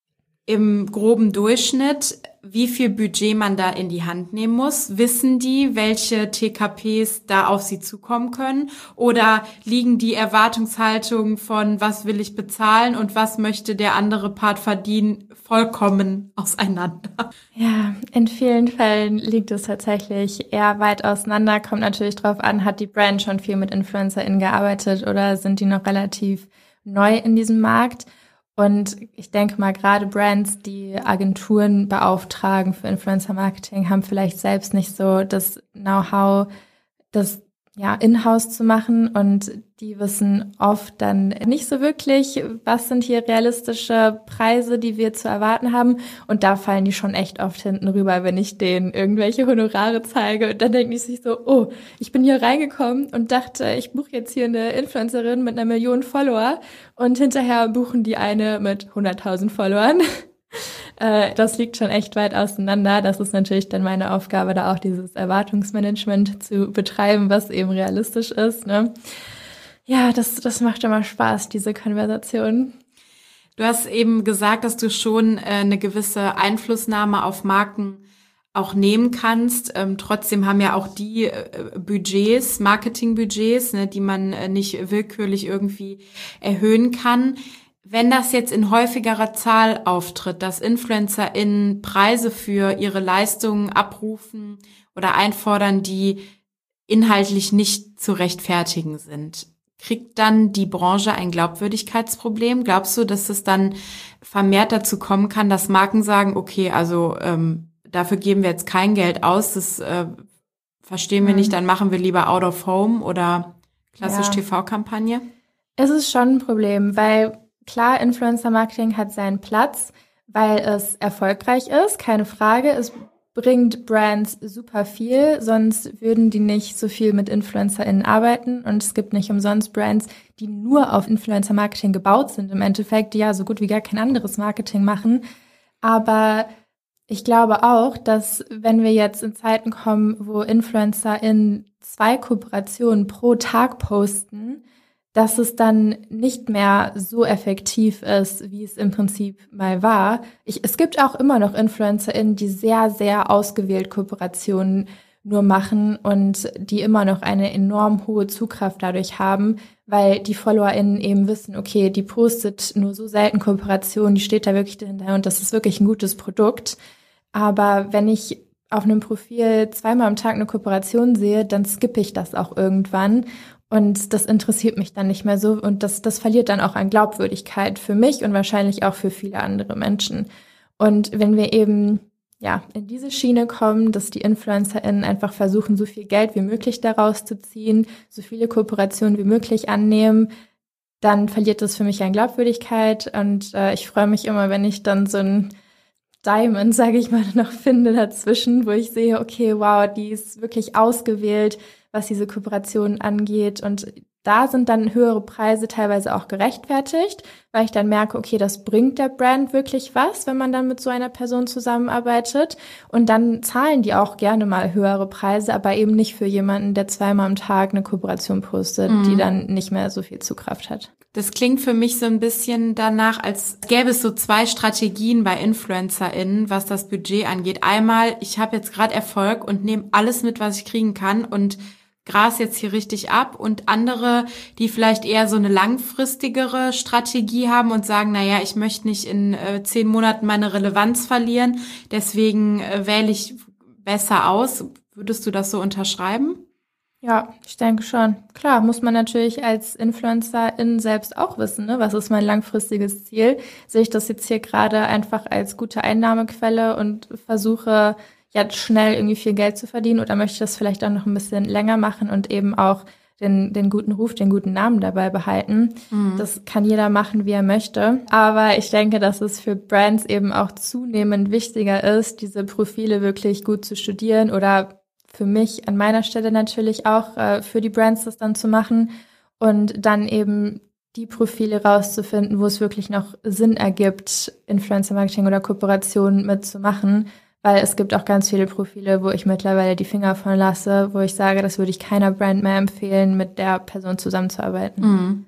im groben Durchschnitt, wie viel Budget man da in die Hand nehmen muss? Wissen die, welche T K Ps da auf sie zukommen können? Oder liegen die Erwartungshaltungen von, was will ich bezahlen und was möchte der andere Part verdienen, vollkommen auseinander? Ja, in vielen Fällen liegt es tatsächlich eher weit auseinander. Kommt natürlich drauf an, hat die Brand schon viel mit InfluencerInnen gearbeitet oder sind die noch relativ neu in diesem Markt? Und ich denke mal, gerade Brands, die Agenturen beauftragen für Influencer-Marketing, haben vielleicht selbst nicht so das Know-how, das ja in-house zu machen. Und die wissen oft dann nicht so wirklich, was sind hier realistische Preise, die wir zu erwarten haben. Und da fallen die schon echt oft hinten rüber, wenn ich denen irgendwelche Honorare zeige. Und dann denken die sich so, oh, ich bin hier reingekommen und dachte, ich buche jetzt hier eine Influencerin mit einer Million Follower. Und hinterher buchen die eine mit hunderttausend Followern. Das liegt schon echt weit auseinander. Das ist natürlich dann meine Aufgabe, da auch dieses Erwartungsmanagement zu betreiben, was eben realistisch ist, ne? Ja, das, das macht immer Spaß, diese Konversation. Du hast eben gesagt, dass du schon äh, eine gewisse Einflussnahme auf Marken auch nehmen kannst. Ähm, trotzdem haben ja auch die äh, Budgets, Marketingbudgets, ne, die man äh, nicht willkürlich irgendwie erhöhen kann. Wenn das jetzt in häufigerer Zahl auftritt, dass InfluencerInnen Preise für ihre Leistungen abrufen oder einfordern, die inhaltlich nicht zu rechtfertigen sind, kriegt dann die Branche ein Glaubwürdigkeitsproblem? Glaubst du, dass es dann vermehrt dazu kommen kann, dass Marken sagen, okay, also ähm, dafür geben wir jetzt kein Geld aus, das äh, verstehen wir mhm. nicht, dann machen wir lieber Out of Home oder klassisch ja. T V-Kampagne? Es ist schon ein Problem, weil klar, Influencer-Marketing hat seinen Platz, weil es erfolgreich ist, keine Frage. Es bringt Brands super viel, sonst würden die nicht so viel mit InfluencerInnen arbeiten. Und es gibt nicht umsonst Brands, die nur auf Influencer-Marketing gebaut sind im Endeffekt, die ja so gut wie gar kein anderes Marketing machen. Aber ich glaube auch, dass wenn wir jetzt in Zeiten kommen, wo InfluencerInnen zwei Kooperationen pro Tag posten, dass es dann nicht mehr so effektiv ist, wie es im Prinzip mal war. Ich, es gibt auch immer noch InfluencerInnen, die sehr, sehr ausgewählt Kooperationen nur machen und die immer noch eine enorm hohe Zugkraft dadurch haben, weil die FollowerInnen eben wissen, okay, die postet nur so selten Kooperationen, die steht da wirklich dahinter und das ist wirklich ein gutes Produkt. Aber wenn ich auf einem Profil zweimal am Tag eine Kooperation sehe, dann skippe ich das auch irgendwann. Und das interessiert mich dann nicht mehr so und das, das verliert dann auch an Glaubwürdigkeit für mich und wahrscheinlich auch für viele andere Menschen. Und wenn wir eben ja in diese Schiene kommen, dass die InfluencerInnen einfach versuchen, so viel Geld wie möglich daraus zu ziehen, so viele Kooperationen wie möglich annehmen, dann verliert das für mich an Glaubwürdigkeit. Und äh, ich freue mich immer, wenn ich dann so ein Diamond, sage ich mal, noch finde dazwischen, wo ich sehe, okay, wow, die ist wirklich ausgewählt, was diese Kooperation angeht. Und da sind dann höhere Preise teilweise auch gerechtfertigt, weil ich dann merke, okay, das bringt der Brand wirklich was, wenn man dann mit so einer Person zusammenarbeitet. Und dann zahlen die auch gerne mal höhere Preise, aber eben nicht für jemanden, der zweimal am Tag eine Kooperation postet, mhm. die dann nicht mehr so viel Zugkraft hat. Das klingt für mich so ein bisschen danach, als gäbe es so zwei Strategien bei InfluencerInnen, was das Budget angeht. Einmal, ich habe jetzt gerade Erfolg und nehme alles mit, was ich kriegen kann und gras jetzt hier richtig ab, und andere, die vielleicht eher so eine langfristigere Strategie haben und sagen, naja, ich möchte nicht in äh, zehn Monaten meine Relevanz verlieren, deswegen äh, wähle ich besser aus. Würdest du das so unterschreiben? Ja, ich denke schon. Klar, muss man natürlich als Influencerin selbst auch wissen, ne? Was ist mein langfristiges Ziel? Sehe ich das jetzt hier gerade einfach als gute Einnahmequelle und versuche jetzt schnell irgendwie viel Geld zu verdienen, oder möchte ich das vielleicht auch noch ein bisschen länger machen und eben auch den, den guten Ruf, den guten Namen dabei behalten? Mhm. Das kann jeder machen, wie er möchte. Aber ich denke, dass es für Brands eben auch zunehmend wichtiger ist, diese Profile wirklich gut zu studieren, oder für mich an meiner Stelle natürlich auch äh, für die Brands das dann zu machen und dann eben die Profile rauszufinden, wo es wirklich noch Sinn ergibt, Influencer-Marketing oder Kooperationen mitzumachen. Weil es gibt auch ganz viele Profile, wo ich mittlerweile die Finger von lasse, wo ich sage, das würde ich keiner Brand mehr empfehlen, mit der Person zusammenzuarbeiten. Mhm.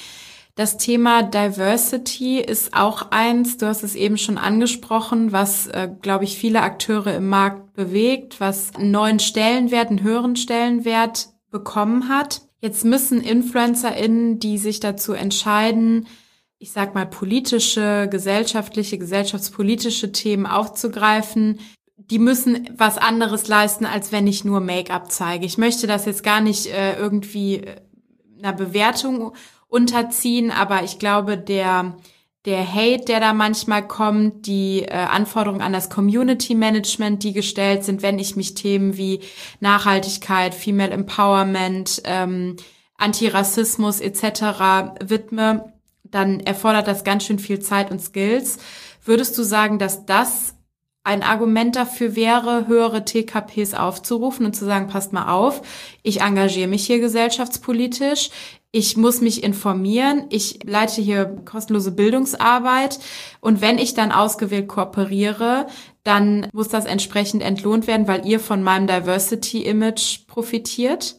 Das Thema Diversity ist auch eins, du hast es eben schon angesprochen, was, äh, glaube ich, viele Akteure im Markt bewegt, was einen neuen Stellenwert, einen höheren Stellenwert bekommen hat. Jetzt müssen InfluencerInnen, die sich dazu entscheiden, ich sag mal, politische, gesellschaftliche, gesellschaftspolitische Themen aufzugreifen, die müssen was anderes leisten, als wenn ich nur Make-up zeige. Ich möchte das jetzt gar nicht äh, irgendwie einer Bewertung unterziehen, aber ich glaube, der der Hate, der da manchmal kommt, die äh, Anforderungen an das Community Management, die gestellt sind, wenn ich mich Themen wie Nachhaltigkeit, Female Empowerment, ähm, Antirassismus et cetera widme, dann erfordert das ganz schön viel Zeit und Skills. Würdest du sagen, dass das ein Argument dafür wäre, höhere T K Ps aufzurufen und zu sagen, passt mal auf, ich engagiere mich hier gesellschaftspolitisch, ich muss mich informieren, ich leite hier kostenlose Bildungsarbeit, und wenn ich dann ausgewählt kooperiere, dann muss das entsprechend entlohnt werden, weil ihr von meinem Diversity-Image profitiert?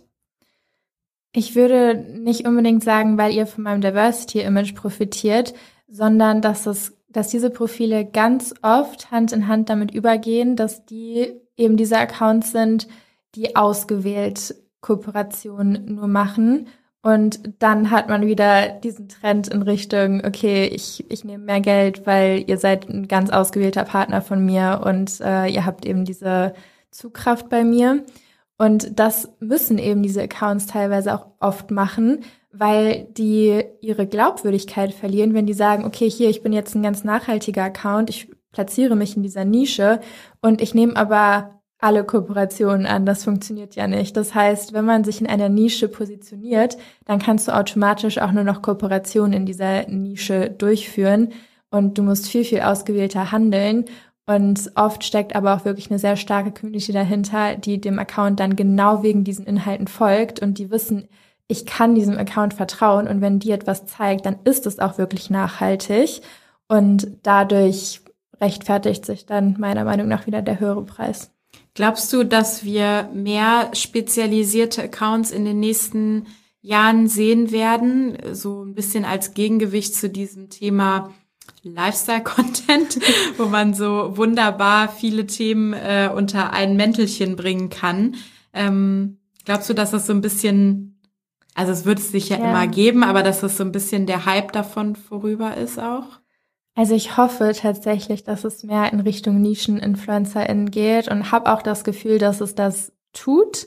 Ich würde nicht unbedingt sagen, weil ihr von meinem Diversity-Image profitiert, sondern dass es, dass diese Profile ganz oft Hand in Hand damit übergehen, dass die eben diese Accounts sind, die ausgewählt Kooperationen nur machen. Und dann hat man wieder diesen Trend in Richtung, okay, ich ich nehme mehr Geld, weil ihr seid ein ganz ausgewählter Partner von mir und äh, ihr habt eben diese Zugkraft bei mir. Und das müssen eben diese Accounts teilweise auch oft machen, weil die ihre Glaubwürdigkeit verlieren, wenn die sagen, okay, hier, ich bin jetzt ein ganz nachhaltiger Account, ich platziere mich in dieser Nische und ich nehme aber alle Kooperationen an. Das funktioniert ja nicht. Das heißt, wenn man sich in einer Nische positioniert, dann kannst du automatisch auch nur noch Kooperationen in dieser Nische durchführen und du musst viel, viel ausgewählter handeln. Und oft steckt aber auch wirklich eine sehr starke Community dahinter, die dem Account dann genau wegen diesen Inhalten folgt und die wissen, ich kann diesem Account vertrauen und wenn die etwas zeigt, dann ist es auch wirklich nachhaltig und dadurch rechtfertigt sich dann meiner Meinung nach wieder der höhere Preis. Glaubst du, dass wir mehr spezialisierte Accounts in den nächsten Jahren sehen werden, so ein bisschen als Gegengewicht zu diesem Thema Lifestyle-Content, wo man so wunderbar viele Themen äh, unter ein Mäntelchen bringen kann. Ähm, glaubst du, dass das so ein bisschen, also es wird es sicher ja immer geben, aber dass das so ein bisschen der Hype davon vorüber ist auch? Also ich hoffe tatsächlich, dass es mehr in Richtung Nischen-InfluencerInnen geht und habe auch das Gefühl, dass es das tut,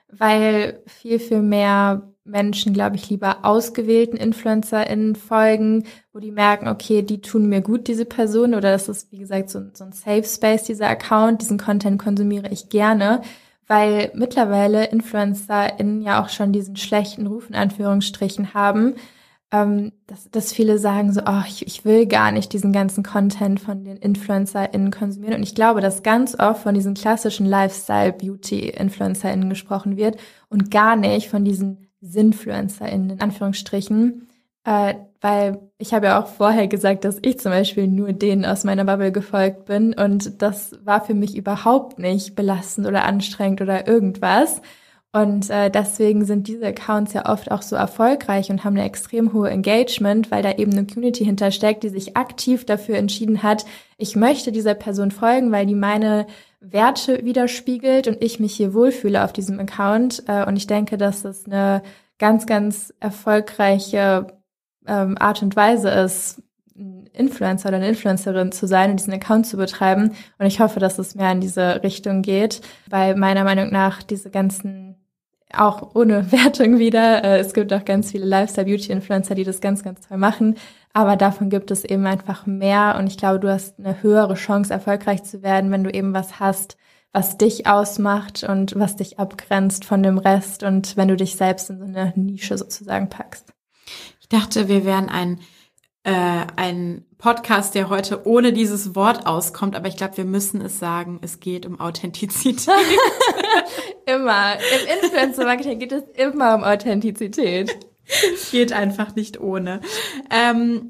weil viel, viel mehr Menschen, glaube ich, lieber ausgewählten InfluencerInnen folgen, wo die merken, okay, die tun mir gut, diese Person, oder das ist, wie gesagt, so, so ein Safe Space, dieser Account, diesen Content konsumiere ich gerne, weil mittlerweile InfluencerInnen ja auch schon diesen schlechten Ruf in Anführungsstrichen haben, ähm, dass, dass viele sagen so, oh, ich, ich will gar nicht diesen ganzen Content von den InfluencerInnen konsumieren und ich glaube, dass ganz oft von diesen klassischen Lifestyle-Beauty-InfluencerInnen gesprochen wird und gar nicht von diesen SinfluencerInnen in Anführungsstrichen, äh, weil ich habe ja auch vorher gesagt, dass ich zum Beispiel nur denen aus meiner Bubble gefolgt bin und das war für mich überhaupt nicht belastend oder anstrengend oder irgendwas und äh, deswegen sind diese Accounts ja oft auch so erfolgreich und haben eine extrem hohe Engagement, weil da eben eine Community hintersteckt, die sich aktiv dafür entschieden hat, ich möchte dieser Person folgen, weil die meine Werte widerspiegelt und ich mich hier wohlfühle auf diesem Account. Und ich denke, dass das eine ganz, ganz erfolgreiche ähm, Art und Weise ist, ein Influencer oder eine Influencerin zu sein und diesen Account zu betreiben. Und ich hoffe, dass es mehr in diese Richtung geht, weil meiner Meinung nach diese ganzen, auch ohne Wertung wieder, äh, es gibt auch ganz viele Lifestyle-Beauty-Influencer, die das ganz, ganz toll machen. Aber davon gibt es eben einfach mehr und ich glaube, du hast eine höhere Chance, erfolgreich zu werden, wenn du eben was hast, was dich ausmacht und was dich abgrenzt von dem Rest und wenn du dich selbst in so eine Nische sozusagen packst. Ich dachte, wir wären ein, äh, ein Podcast, der heute ohne dieses Wort auskommt, aber ich glaube, wir müssen es sagen, es geht um Authentizität. Immer. Im Influencer-Marketing geht es immer um Authentizität. Geht einfach nicht ohne. Ähm,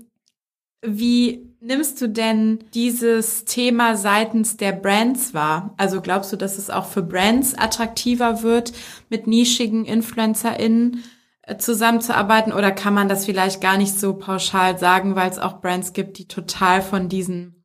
wie nimmst du denn dieses Thema seitens der Brands wahr? Also glaubst du, dass es auch für Brands attraktiver wird, mit nischigen InfluencerInnen äh, zusammenzuarbeiten? Oder kann man das vielleicht gar nicht so pauschal sagen, weil es auch Brands gibt, die total von diesen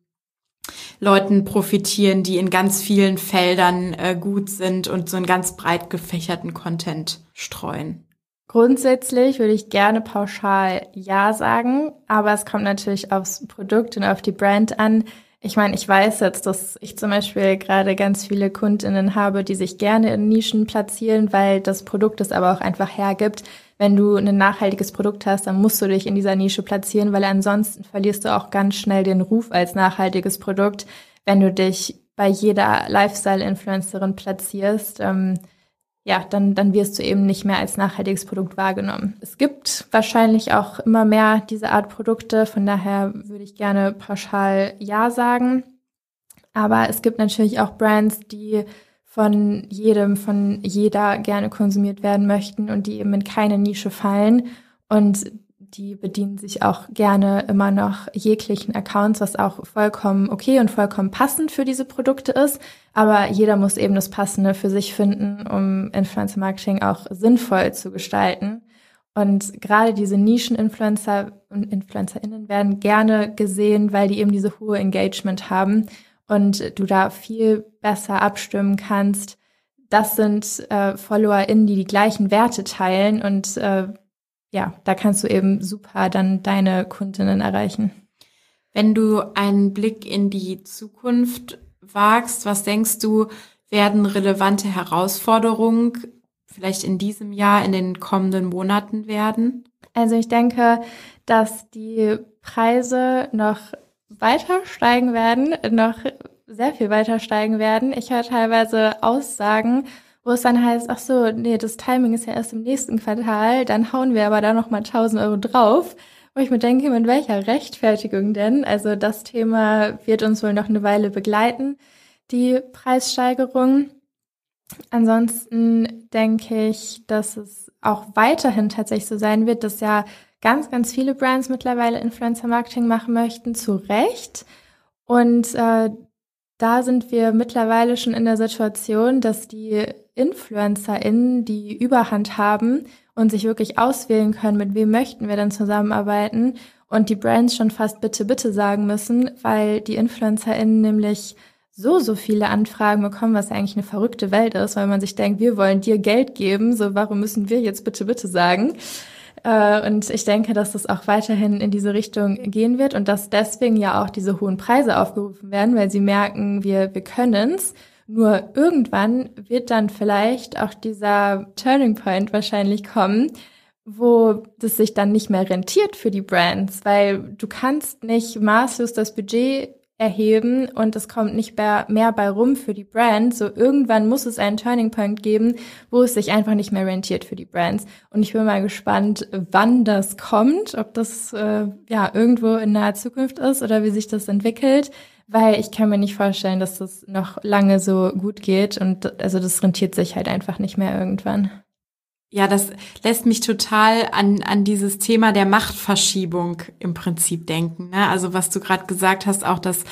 Leuten profitieren, die in ganz vielen Feldern äh, gut sind und so einen ganz breit gefächerten Content streuen? Grundsätzlich würde ich gerne pauschal ja sagen, aber es kommt natürlich aufs Produkt und auf die Brand an. Ich meine, ich weiß jetzt, dass ich zum Beispiel gerade ganz viele KundInnen habe, die sich gerne in Nischen platzieren, weil das Produkt es aber auch einfach hergibt. Wenn du ein nachhaltiges Produkt hast, dann musst du dich in dieser Nische platzieren, weil ansonsten verlierst du auch ganz schnell den Ruf als nachhaltiges Produkt, wenn du dich bei jeder Lifestyle-Influencerin platzierst. Ähm, ja, dann, dann wirst du eben nicht mehr als nachhaltiges Produkt wahrgenommen. Es gibt wahrscheinlich auch immer mehr diese Art Produkte, von daher würde ich gerne pauschal ja sagen. Aber es gibt natürlich auch Brands, die von jedem, von jeder gerne konsumiert werden möchten und die eben in keine Nische fallen und die bedienen sich auch gerne immer noch jeglichen Accounts, was auch vollkommen okay und vollkommen passend für diese Produkte ist. Aber jeder muss eben das Passende für sich finden, um Influencer-Marketing auch sinnvoll zu gestalten. Und gerade diese Nischen-Influencer und InfluencerInnen werden gerne gesehen, weil die eben diese hohe Engagement haben und du da viel besser abstimmen kannst. Das sind äh, FollowerInnen, die die gleichen Werte teilen und äh, ja, da kannst du eben super dann deine Kundinnen erreichen. Wenn du einen Blick in die Zukunft wagst, was denkst du, werden relevante Herausforderungen vielleicht in diesem Jahr, in den kommenden Monaten werden? Also ich denke, dass die Preise noch weiter steigen werden, noch sehr viel weiter steigen werden. Ich höre teilweise Aussagen, wo es dann heißt, ach so, nee, das Timing ist ja erst im nächsten Quartal, dann hauen wir aber da nochmal tausend Euro drauf, Wo ich mir denke, mit welcher Rechtfertigung denn? Also das Thema wird uns wohl noch eine Weile begleiten, die Preissteigerung. Ansonsten denke ich, dass es auch weiterhin tatsächlich so sein wird, dass ja ganz, ganz viele Brands mittlerweile Influencer-Marketing machen möchten, zu Recht. Und äh, da sind wir mittlerweile schon in der Situation, dass die InfluencerInnen die Überhand haben und sich wirklich auswählen können, mit wem möchten wir denn zusammenarbeiten und die Brands schon fast bitte, bitte sagen müssen, weil die InfluencerInnen nämlich so, so viele Anfragen bekommen, was ja eigentlich eine verrückte Welt ist, weil man sich denkt, wir wollen dir Geld geben, so warum müssen wir jetzt bitte, bitte sagen? Und ich denke, dass das auch weiterhin in diese Richtung gehen wird und dass deswegen ja auch diese hohen Preise aufgerufen werden, weil sie merken, wir, wir können's. Nur irgendwann wird dann vielleicht auch dieser Turning Point wahrscheinlich kommen, wo das sich dann nicht mehr rentiert für die Brands, weil du kannst nicht maßlos das Budget erheben und es kommt nicht mehr, mehr bei rum für die Brands. So irgendwann muss es einen Turning Point geben, wo es sich einfach nicht mehr rentiert für die Brands. Und ich bin mal gespannt, wann das kommt, ob das äh, ja irgendwo in naher Zukunft ist oder wie sich das entwickelt, weil ich kann mir nicht vorstellen, dass das noch lange so gut geht und also das rentiert sich halt einfach nicht mehr irgendwann. Ja, das lässt mich total an an dieses Thema der Machtverschiebung im Prinzip denken, ne? Also was du gerade gesagt hast, auch das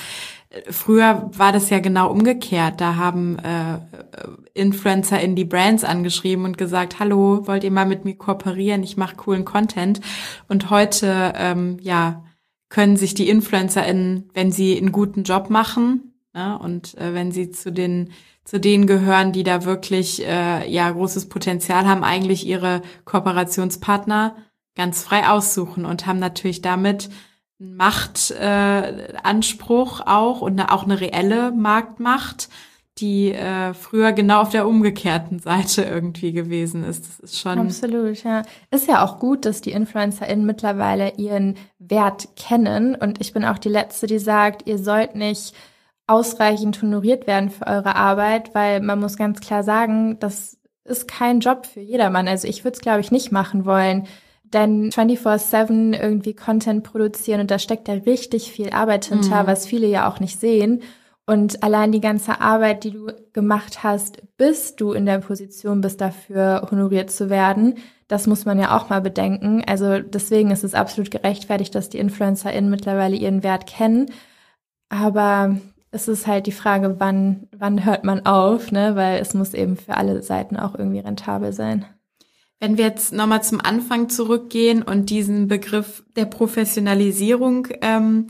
früher war das ja genau umgekehrt. Da haben äh, Influencer in die Brands angeschrieben und gesagt, hallo, wollt ihr mal mit mir kooperieren? Ich mache coolen Content. Und heute ähm, ja können sich die InfluencerInnen, wenn sie einen guten Job machen, ne? Und äh, wenn sie zu den zu denen gehören, die da wirklich äh, ja großes Potenzial haben, eigentlich ihre Kooperationspartner ganz frei aussuchen und haben natürlich damit einen Machtanspruch äh, auch und eine, auch eine reelle Marktmacht, die äh, früher genau auf der umgekehrten Seite irgendwie gewesen ist. Das ist schon absolut, ja. Ist ja auch gut, dass die InfluencerInnen mittlerweile ihren Wert kennen und ich bin auch die Letzte, die sagt, ihr sollt nicht ausreichend honoriert werden für eure Arbeit, weil man muss ganz klar sagen, das ist kein Job für jedermann. Also ich würde es, glaube ich, nicht machen wollen, denn vierundzwanzig sieben irgendwie Content produzieren und da steckt ja richtig viel Arbeit hinter, mhm. was viele ja auch nicht sehen. Und allein die ganze Arbeit, die du gemacht hast, bis du in der Position bist, dafür honoriert zu werden, das muss man ja auch mal bedenken. Also deswegen ist es absolut gerechtfertigt, dass die InfluencerInnen mittlerweile ihren Wert kennen. Aber es ist halt die Frage, wann wann hört man auf, ne? Weil es muss eben für alle Seiten auch irgendwie rentabel sein. Wenn wir jetzt nochmal zum Anfang zurückgehen und diesen Begriff der Professionalisierung ähm,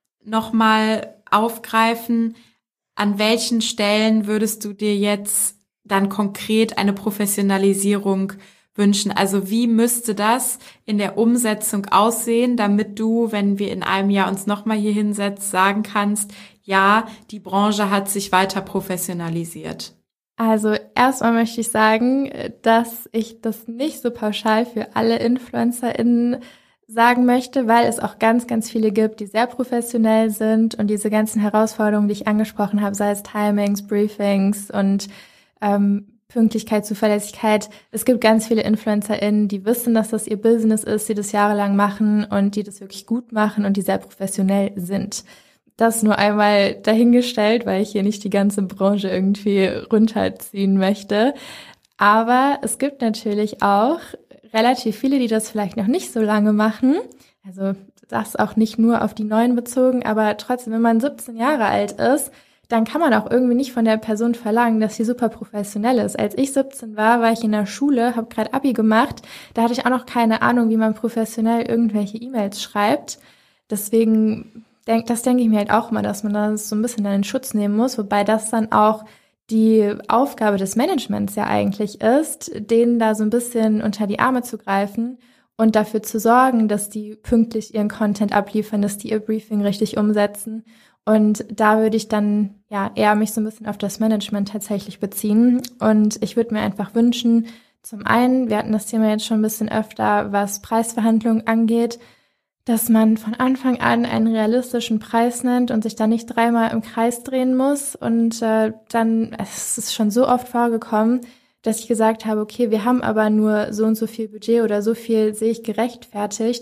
nochmal aufgreifen, an welchen Stellen würdest du dir jetzt dann konkret eine Professionalisierung wünschen? Also wie müsste das in der Umsetzung aussehen, damit du, wenn wir in einem Jahr uns nochmal hier hinsetzen, sagen kannst, ja, die Branche hat sich weiter professionalisiert? Also erstmal möchte ich sagen, dass ich das nicht so pauschal für alle InfluencerInnen sagen möchte, weil es auch ganz, ganz viele gibt, die sehr professionell sind und diese ganzen Herausforderungen, die ich angesprochen habe, sei es Timings, Briefings und ähm, Pünktlichkeit, Zuverlässigkeit. Es gibt ganz viele InfluencerInnen, die wissen, dass das ihr Business ist, die das jahrelang machen und die das wirklich gut machen und die sehr professionell sind. Das nur einmal dahingestellt, weil ich hier nicht die ganze Branche irgendwie runterziehen möchte. Aber es gibt natürlich auch relativ viele, die das vielleicht noch nicht so lange machen. Also das auch nicht nur auf die Neuen bezogen, aber trotzdem, wenn man siebzehn Jahre alt ist, dann kann man auch irgendwie nicht von der Person verlangen, dass sie super professionell ist. Als ich siebzehn war, war ich in der Schule, habe gerade Abi gemacht. Da hatte ich auch noch keine Ahnung, wie man professionell irgendwelche E-Mails schreibt. Deswegen denk, das denke ich mir halt auch immer, dass man das so ein bisschen in Schutz nehmen muss, wobei das dann auch die Aufgabe des Managements ja eigentlich ist, denen da so ein bisschen unter die Arme zu greifen und dafür zu sorgen, dass die pünktlich ihren Content abliefern, dass die ihr Briefing richtig umsetzen. Und da würde ich dann ja eher mich so ein bisschen auf das Management tatsächlich beziehen. Und ich würde mir einfach wünschen, zum einen, wir hatten das Thema jetzt schon ein bisschen öfter, was Preisverhandlungen angeht, dass man von Anfang an einen realistischen Preis nennt und sich dann nicht dreimal im Kreis drehen muss. Und äh, dann, es ist schon so oft vorgekommen, dass ich gesagt habe, okay, wir haben aber nur so und so viel Budget oder so viel sehe ich gerechtfertigt.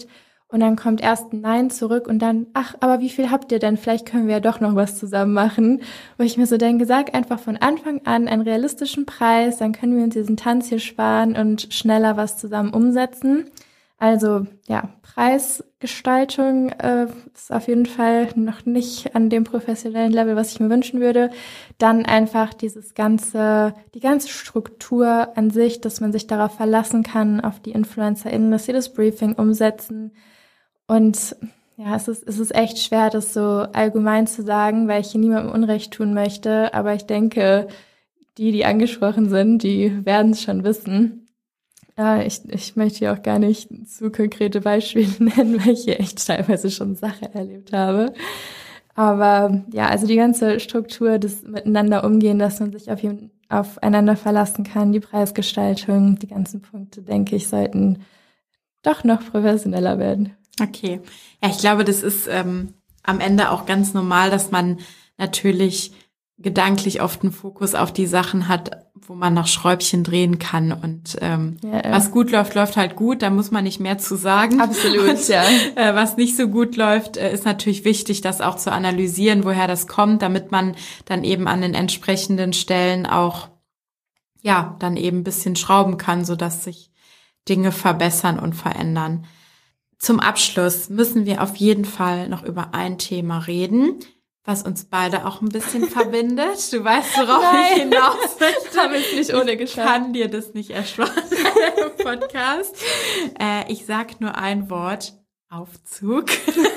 Und dann kommt erst ein Nein zurück und dann, ach, aber wie viel habt ihr denn? Vielleicht können wir ja doch noch was zusammen machen. Wo ich mir so denke, sag einfach von Anfang an einen realistischen Preis, dann können wir uns diesen Tanz hier sparen und schneller was zusammen umsetzen. Also ja, Preisgestaltung äh, ist auf jeden Fall noch nicht an dem professionellen Level, was ich mir wünschen würde. Dann einfach dieses ganze, die ganze Struktur an sich, dass man sich darauf verlassen kann, auf die InfluencerInnen, dass sie das Briefing umsetzen. Und ja, es ist, es ist echt schwer, das so allgemein zu sagen, weil ich hier niemandem Unrecht tun möchte. Aber ich denke, die, die angesprochen sind, die werden es schon wissen. Äh, ich, ich möchte hier auch gar nicht zu konkrete Beispiele nennen, weil ich hier echt teilweise schon Sachen erlebt habe. Aber ja, also die ganze Struktur, das Miteinander umgehen, dass man sich auf, aufeinander verlassen kann, die Preisgestaltung, die ganzen Punkte, denke ich, sollten doch noch professioneller werden. Okay. Ja, ich glaube, das ist ähm, am Ende auch ganz normal, dass man natürlich gedanklich oft einen Fokus auf die Sachen hat, wo man noch Schräubchen drehen kann. Und ähm, ja, ja. was gut läuft, läuft halt gut. Da muss man nicht mehr zu sagen. Absolut, und, ja. Äh, was nicht so gut läuft, äh, ist natürlich wichtig, das auch zu analysieren, woher das kommt, damit man dann eben an den entsprechenden Stellen auch ja dann eben ein bisschen schrauben kann, sodass sich Dinge verbessern und verändern. Zum Abschluss müssen wir auf jeden Fall noch über ein Thema reden, was uns beide auch ein bisschen verbindet. Du weißt, worauf Nein. ich hinaus möchte. Haben wir es nicht ohne geschafft. Ich kann dir das nicht ersparen im Podcast. Äh, ich sag nur ein Wort. Aufzug.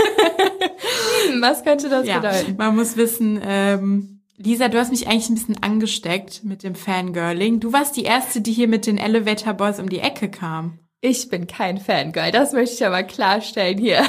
Was könnte das ja, bedeuten? Man muss wissen, ähm, Lisa, du hast mich eigentlich ein bisschen angesteckt mit dem Fangirling. Du warst die Erste, die hier mit den Elevator Boys um die Ecke kam. Ich bin kein Fangirl. Das möchte ich aber klarstellen hier.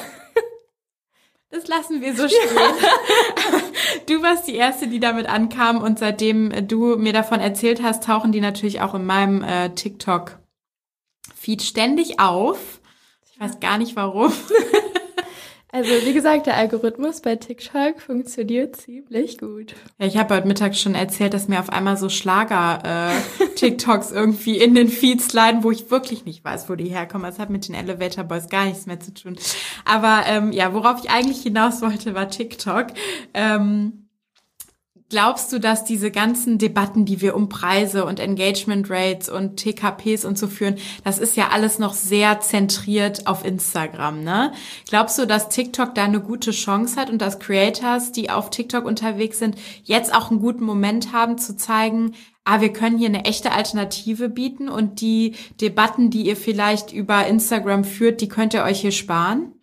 Das lassen wir so stehen. Du warst die Erste, die damit ankam und seitdem du mir davon erzählt hast, tauchen die natürlich auch in meinem äh, TikTok-Feed ständig auf. Ich weiß gar nicht, warum. Also wie gesagt, der Algorithmus bei TikTok funktioniert ziemlich gut. Ja, ich habe heute Mittag schon erzählt, dass mir auf einmal so Schlager-TikToks äh, irgendwie in den Feeds leiden, wo ich wirklich nicht weiß, wo die herkommen. Das hat mit den Elevator Boys gar nichts mehr zu tun. Aber ähm, ja, worauf ich eigentlich hinaus wollte, war TikTok. Ähm, Glaubst du, dass diese ganzen Debatten, die wir um Preise und Engagement Rates und T K Ps und so führen, das ist ja alles noch sehr zentriert auf Instagram, ne? Glaubst du, dass TikTok da eine gute Chance hat und dass Creators, die auf TikTok unterwegs sind, jetzt auch einen guten Moment haben zu zeigen, ah, wir können hier eine echte Alternative bieten und die Debatten, die ihr vielleicht über Instagram führt, die könnt ihr euch hier sparen?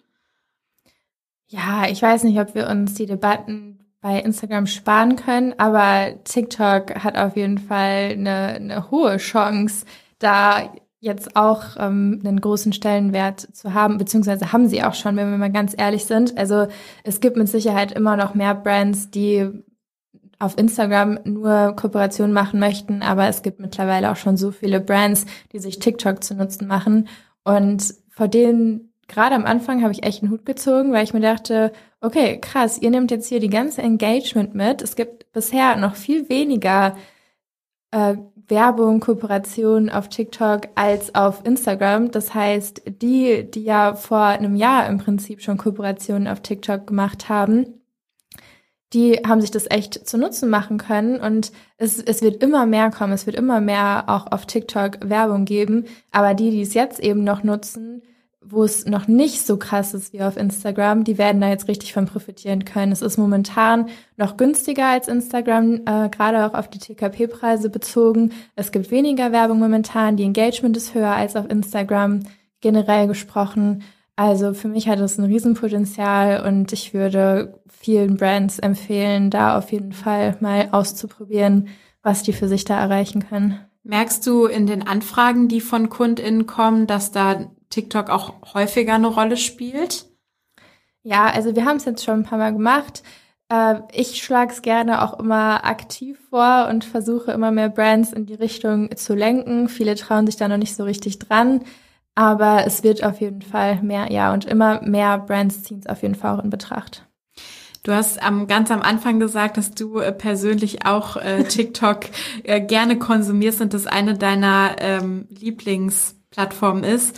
Ja, ich weiß nicht, ob wir uns die Debatten bei Instagram sparen können, aber TikTok hat auf jeden Fall eine, eine hohe Chance, da jetzt auch ähm, einen großen Stellenwert zu haben, beziehungsweise haben sie auch schon, wenn wir mal ganz ehrlich sind. Also es gibt mit Sicherheit immer noch mehr Brands, die auf Instagram nur Kooperationen machen möchten, aber es gibt mittlerweile auch schon so viele Brands, die sich TikTok zu Nutzen machen. Und vor denen, gerade am Anfang, habe ich echt einen Hut gezogen, weil ich mir dachte, okay, krass, ihr nehmt jetzt hier die ganze Engagement mit. Es gibt bisher noch viel weniger äh, Werbung, Kooperation auf TikTok als auf Instagram. Das heißt, die, die ja vor einem Jahr im Prinzip schon Kooperationen auf TikTok gemacht haben, die haben sich das echt zu Nutzen machen können. Und es, es wird immer mehr kommen, es wird immer mehr auch auf TikTok Werbung geben. Aber die, die es jetzt eben noch nutzen, wo es noch nicht so krass ist wie auf Instagram, die werden da jetzt richtig von profitieren können. Es ist momentan noch günstiger als Instagram, äh, gerade auch auf die T K P-Preise bezogen. Es gibt weniger Werbung momentan, die Engagement ist höher als auf Instagram, generell gesprochen. Also für mich hat es ein Riesenpotenzial und ich würde vielen Brands empfehlen, da auf jeden Fall mal auszuprobieren, was die für sich da erreichen können. Merkst du in den Anfragen, die von KundInnen kommen, dass da TikTok auch häufiger eine Rolle spielt? Ja, also wir haben es jetzt schon ein paar Mal gemacht. Äh, ich schlage es gerne auch immer aktiv vor und versuche immer mehr Brands in die Richtung zu lenken. Viele trauen sich da noch nicht so richtig dran, aber es wird auf jeden Fall mehr, ja, und immer mehr Brands ziehen es auf jeden Fall auch in Betracht. Du hast am, ganz am Anfang gesagt, dass du äh, persönlich auch äh, TikTok äh, gerne konsumierst und das eine deiner ähm, Lieblingsplattformen ist.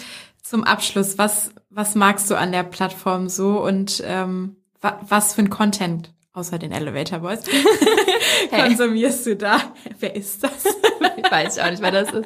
zum Abschluss, was was magst du an der Plattform so und ähm, wa- was für ein Content außer den Elevator Boys hey. konsumierst du da? Wer ist das? Ich weiß auch nicht, wer das ist.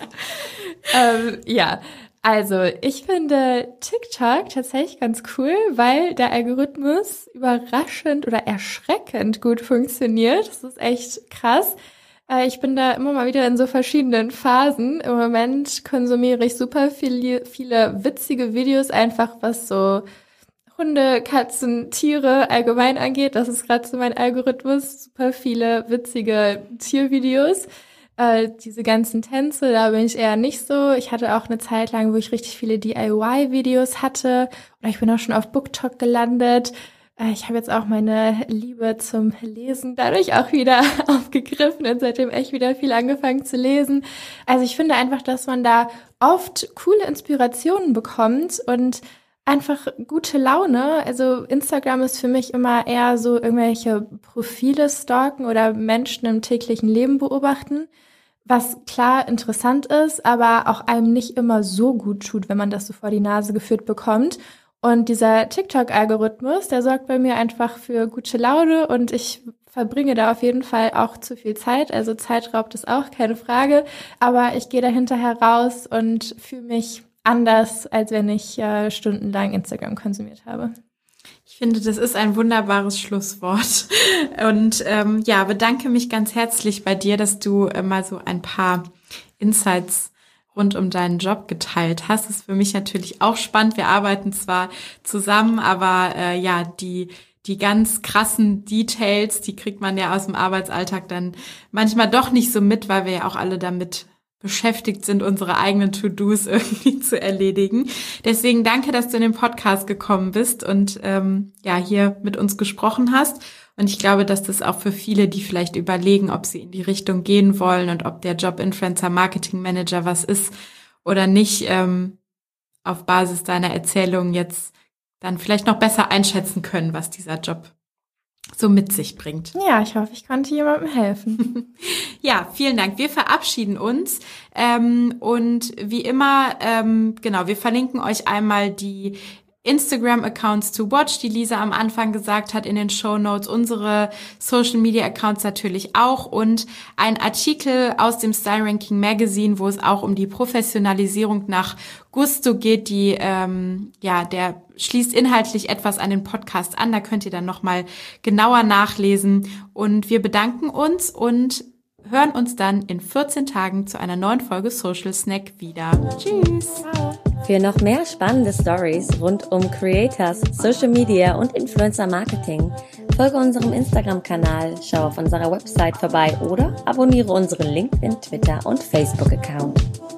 ähm, ja, also ich finde TikTok tatsächlich ganz cool, weil der Algorithmus überraschend oder erschreckend gut funktioniert. Das ist echt krass. Ich bin da immer mal wieder in so verschiedenen Phasen. Im Moment konsumiere ich super viele, viele witzige Videos, einfach was so Hunde, Katzen, Tiere allgemein angeht. Das ist gerade so mein Algorithmus. Super viele witzige Tiervideos. Äh, diese ganzen Tänze, da bin ich eher nicht so. Ich hatte auch eine Zeit lang, wo ich richtig viele D I Y-Videos hatte. Oder ich bin auch schon auf BookTok gelandet. Ich habe jetzt auch meine Liebe zum Lesen dadurch auch wieder aufgegriffen und seitdem echt wieder viel angefangen zu lesen. Also ich finde einfach, dass man da oft coole Inspirationen bekommt und einfach gute Laune. Also Instagram ist für mich immer eher so irgendwelche Profile stalken oder Menschen im täglichen Leben beobachten, was klar interessant ist, aber auch einem nicht immer so gut tut, wenn man das so vor die Nase geführt bekommt. Und dieser TikTok-Algorithmus, der sorgt bei mir einfach für gute Laune und ich verbringe da auf jeden Fall auch zu viel Zeit. Also Zeit raubt es auch, keine Frage. Aber ich gehe da hinterher raus und fühle mich anders, als wenn ich äh, stundenlang Instagram konsumiert habe. Ich finde, das ist ein wunderbares Schlusswort. Und ähm, ja, bedanke mich ganz herzlich bei dir, dass du äh, mal so ein paar Insights rund um deinen Job geteilt hast. Das ist für mich natürlich auch spannend. Wir arbeiten zwar zusammen, aber äh, ja, die die ganz krassen Details, die kriegt man ja aus dem Arbeitsalltag dann manchmal doch nicht so mit, weil wir ja auch alle damit beschäftigt sind, unsere eigenen To-Dos irgendwie zu erledigen. Deswegen danke, dass du in den Podcast gekommen bist und ähm, ja hier mit uns gesprochen hast. Und ich glaube, dass das auch für viele, die vielleicht überlegen, ob sie in die Richtung gehen wollen und ob der Job Influencer Marketing Manager was ist oder nicht, ähm, auf Basis deiner Erzählung jetzt dann vielleicht noch besser einschätzen können, was dieser Job so mit sich bringt. Ja, ich hoffe, ich konnte jemandem helfen. Ja, vielen Dank. Wir verabschieden uns ähm, und wie immer, ähm, genau, wir verlinken euch einmal die Instagram-Accounts to watch, die Lisa am Anfang gesagt hat in den Shownotes, unsere Social-Media-Accounts natürlich auch und ein Artikel aus dem Style Ranking Magazine, wo es auch um die Professionalisierung nach Gusto geht, die ähm, ja, der schließt inhaltlich etwas an den Podcast an, da könnt ihr dann nochmal genauer nachlesen und wir bedanken uns und hören uns dann in vierzehn Tagen zu einer neuen Folge Social Snack wieder. Tschüss! Ciao. Für noch mehr spannende Stories rund um Creators, Social Media und Influencer Marketing folge unserem Instagram-Kanal, schau auf unserer Website vorbei oder abonniere unseren LinkedIn, Twitter und Facebook-Account.